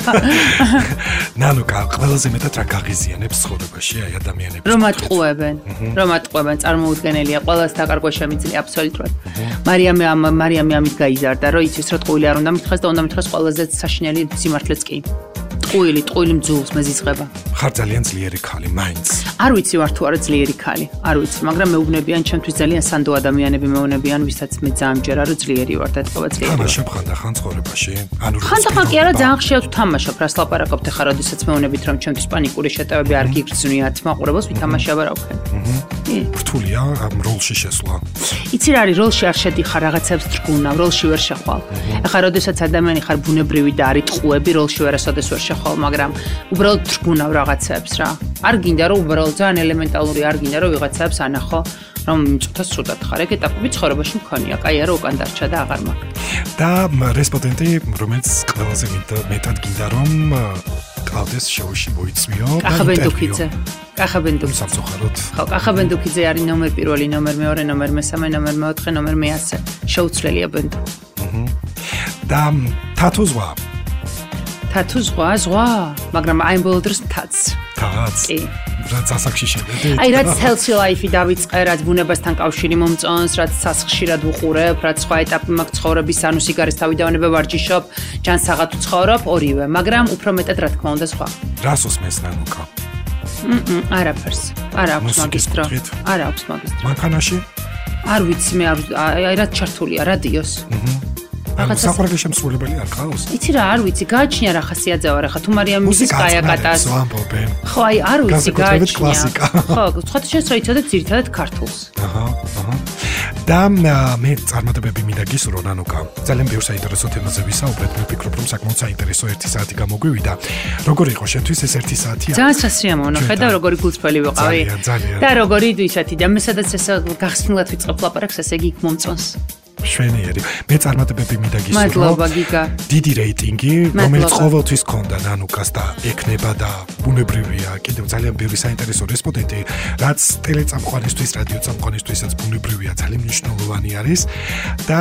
ნანუკა, ყველაზე მეტად რა გაღიზიანებს ცხოვრებაში აი ადამიანებს? რომ ატყუებენ, რომ ატყუებენ, წარმოუდგენელია, ყველას დაკარგვა შემიძლია აბსოლუტურად. მარიამი ამ მარიამი ამით გაიზარდა, რომ იცის რომ ტყუილი არ უნდა მითხეს და უნდა მითხეს ყველაზე საშინელი სიმართლეც კი. ტყუილი, ტყუილი მძულს მეზიწყება. ხარ ძალიან ძლიერი ხალი, მაინც. არ ვიცი ვარ თუ არა ძლიერი ხალი, არ ვიცი, მაგრამ მეუბნებიან ჩემთვის ძალიან სანდო ადამიანები მეუბნებიან, ვისაც მე ძალიან მჯერა რომ ძლიერი ვარ და ეთყობა ძლიერი. თამაშობ ხანდახან ცხოვრებაში? ანუ ხანდახან კი არა, ძალიან ხშირად ვთამაშობ, რას ლაპარაკობთ ახლა, როდესაც მეუბნებით რომ ჩემთვის პანიკური შეტევები არ გიგრძნიათ, მაყურებელს ვითამაშია რა ვქენ. კი. რთულია ამ როლში შესვლა. იცი რა არის, როლში არ შედიხარ, რაღაცებს თრგუნავ, როლში ვერ შეხვალ. ახლა როდესაც ადამიანი ხარ ბუნებრივი და არის ტყუები, როლში ვერასოდეს ვერ შეხვალ, მაგრამ უბრალოდ თრგუნავ რაღაცებს რა. არ გინდა რომ უბრალოდ ძალიან ელემენტალური არ გინდა რომ ვიღაცებს ანახო, რომ მიწუთას სრულად ხარ. ეგ ეტაპები ცხოვრებაში მქონია, კაი არა უკან დარჩა და აღარ მაქვს. და რესპონდენტი, რომელიც ყველაზე მეტად გინდა რომ ყავდეს შოუში მოიწვიო და კახა ბენდუკიძე. კახა ბენდუკიძე. სამწუხაროდ. ხო, კახა ბენდუკიძე არის ნომერ პირველი, ნომერ მეორე, ნომერ მესამე, ნომერ მეოთხე, ნომერ მეათე. შოუცვლელია ბენდუ. აჰა. და თათუზვა. თათუზვა, ზღვა, მაგრამ აი ბოლდრს თაც. თაც. კი. რაც ასაკში შევედი. აი რაც healthy life-ი დავიწყე, რაც ბუნებასთან კავშირი მომწონს, რაც სასხშირად ვუყურებ, რაც სხვა ეტაპი მაქვს ცხოვრების, ანუ სიგარის თავიდანვე ვარჯიშობ, ჯანსაღად ვცხოვრობ, ორივე, მაგრამ უფრო მეტად რა თქმა უნდა სხვა. რას უსმენს ნანუკა? მმ, არაფერს. არ აქვს მაგისტრო. არ აქვს მაგისტრო. მანქანაში? არ ვიცი, მე აი რაც ჩართულია რადიოს. აჰა. რაღაცა საფრანგეთის შემსრულებელი არ ყავს? იცი რა, არ ვიცი, გააჩნია რა ხასიათზე ვარ ახლა, თუ მარიამ მუსიკაია კატას. ხო, აი არ ვიცი, გააჩნია. ხო, სხვათა შორის რა იცოდეთ ძირითადად ქართულს. აჰა, აჰა. და მე წარმატებები მინდა გისურვო ნანუკა. ძალიან ბევრ საინტერესო თემაზე ვისაუბრეთ, მე ვფიქრობ რომ საკმაოდ საინტერესო ერთი საათი გამოგვივიდა. როგორი იყო შენთვის ეს ერთი საათი? ძალიან სასიამოვნო, ხედავ როგორი გულწრფელი ვიყავი. ძალიან, ძალიან. და როგორი ისეთი და მე სადაც ეს გახსნილად ვიწყებ ლაპარაკს, ესე იგი იქ მომწონს. შვენიერი. მე წარმატებები მინდა გისურვო. მადლობა გიგა. დიდი რეიტინგი, რომელიც ყოველთვის ქონდა ნანუკას და ექნება და ბუნებრივია. კიდევ ძალიან ბევრი საინტერესო რესპონდენტი, რაც ტელეწამყვანისთვის, რადიო წამყვანისთვისაც ბუნებრივია, ძალიან მნიშვნელოვანი არის და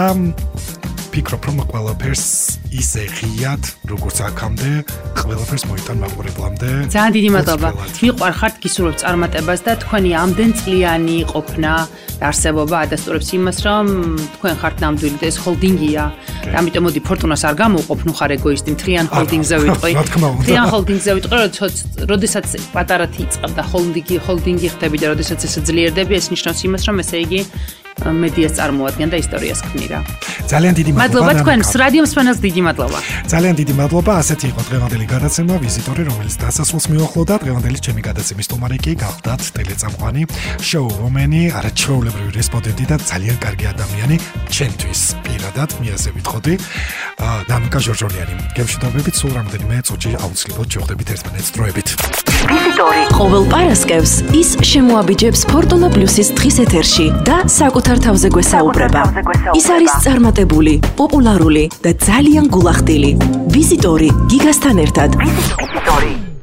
ფიქრობ რომ ყველაფერს ისე ღიად, როგორც აქამდე, ყველაფერს მოიტან მაყურებლამდე. ძალიან დიდი მადლობა. მიყვარხართ გისურვებთ წარმატებას და თქვენი ამდენ წლიანი ყოფნა და არსებობა ადასტურებს იმას, რომ თქვენ ხართ ნამდვილი და ეს ჰოლდინგია. და ამიტომ მოდი ფორტუნას არ გამოვყოფ, ნუ ხარ ეგოისტი, მთლიან ჰოლდინგზე ვიტყვი. მთლიან ჰოლდინგზე ვიტყვი, როდესაც პატარათი იწყებ და ჰოლდინგი ჰოლდინგი ხდები და როდესაც ესე ძლიერდები, ეს ნიშნავს იმას, რომ ესე იგი მედიას წარმოადგენ და ისტორიას ქმნი რა. ძალიან დიდი მადლობა. მადლობა თქვენს რადიო მსმენელს დიდი მადლობა. ძალიან დიდი მადლობა. ასეთი იყო დღევანდელი გადაცემა, ვიზიტორი, რომელიც დასასრულს მიუახლოვდა. დღევანდელი ჩემი გადაცემის სტუმარი კი გახლდათ ტელეწამყვანი, შოუმენი, არაჩვეულებრივი რესპონდენტი და ძალიან კარგი ადამიანი, ჩემთვის პირადად, მე ასე ვიტყოდი. ნანუკა ჟორჟონიანი. გემშვიდობებით, სულ რამდენიმე წუთში აუცილებლად შევხვდებით ერთმანეთს დროებით. ვიზიტორი ყოველ პარასკევს ის შემოაბიჯებს ფორტუნა პლუსის დღის ეთერში და საკუთარ თავზე გვესაუბრება. ის არის წარმატებული, პოპულარული და ძალიან გულახდილი. ვიზიტორი გიგასთან ერთად. ვიზიტორი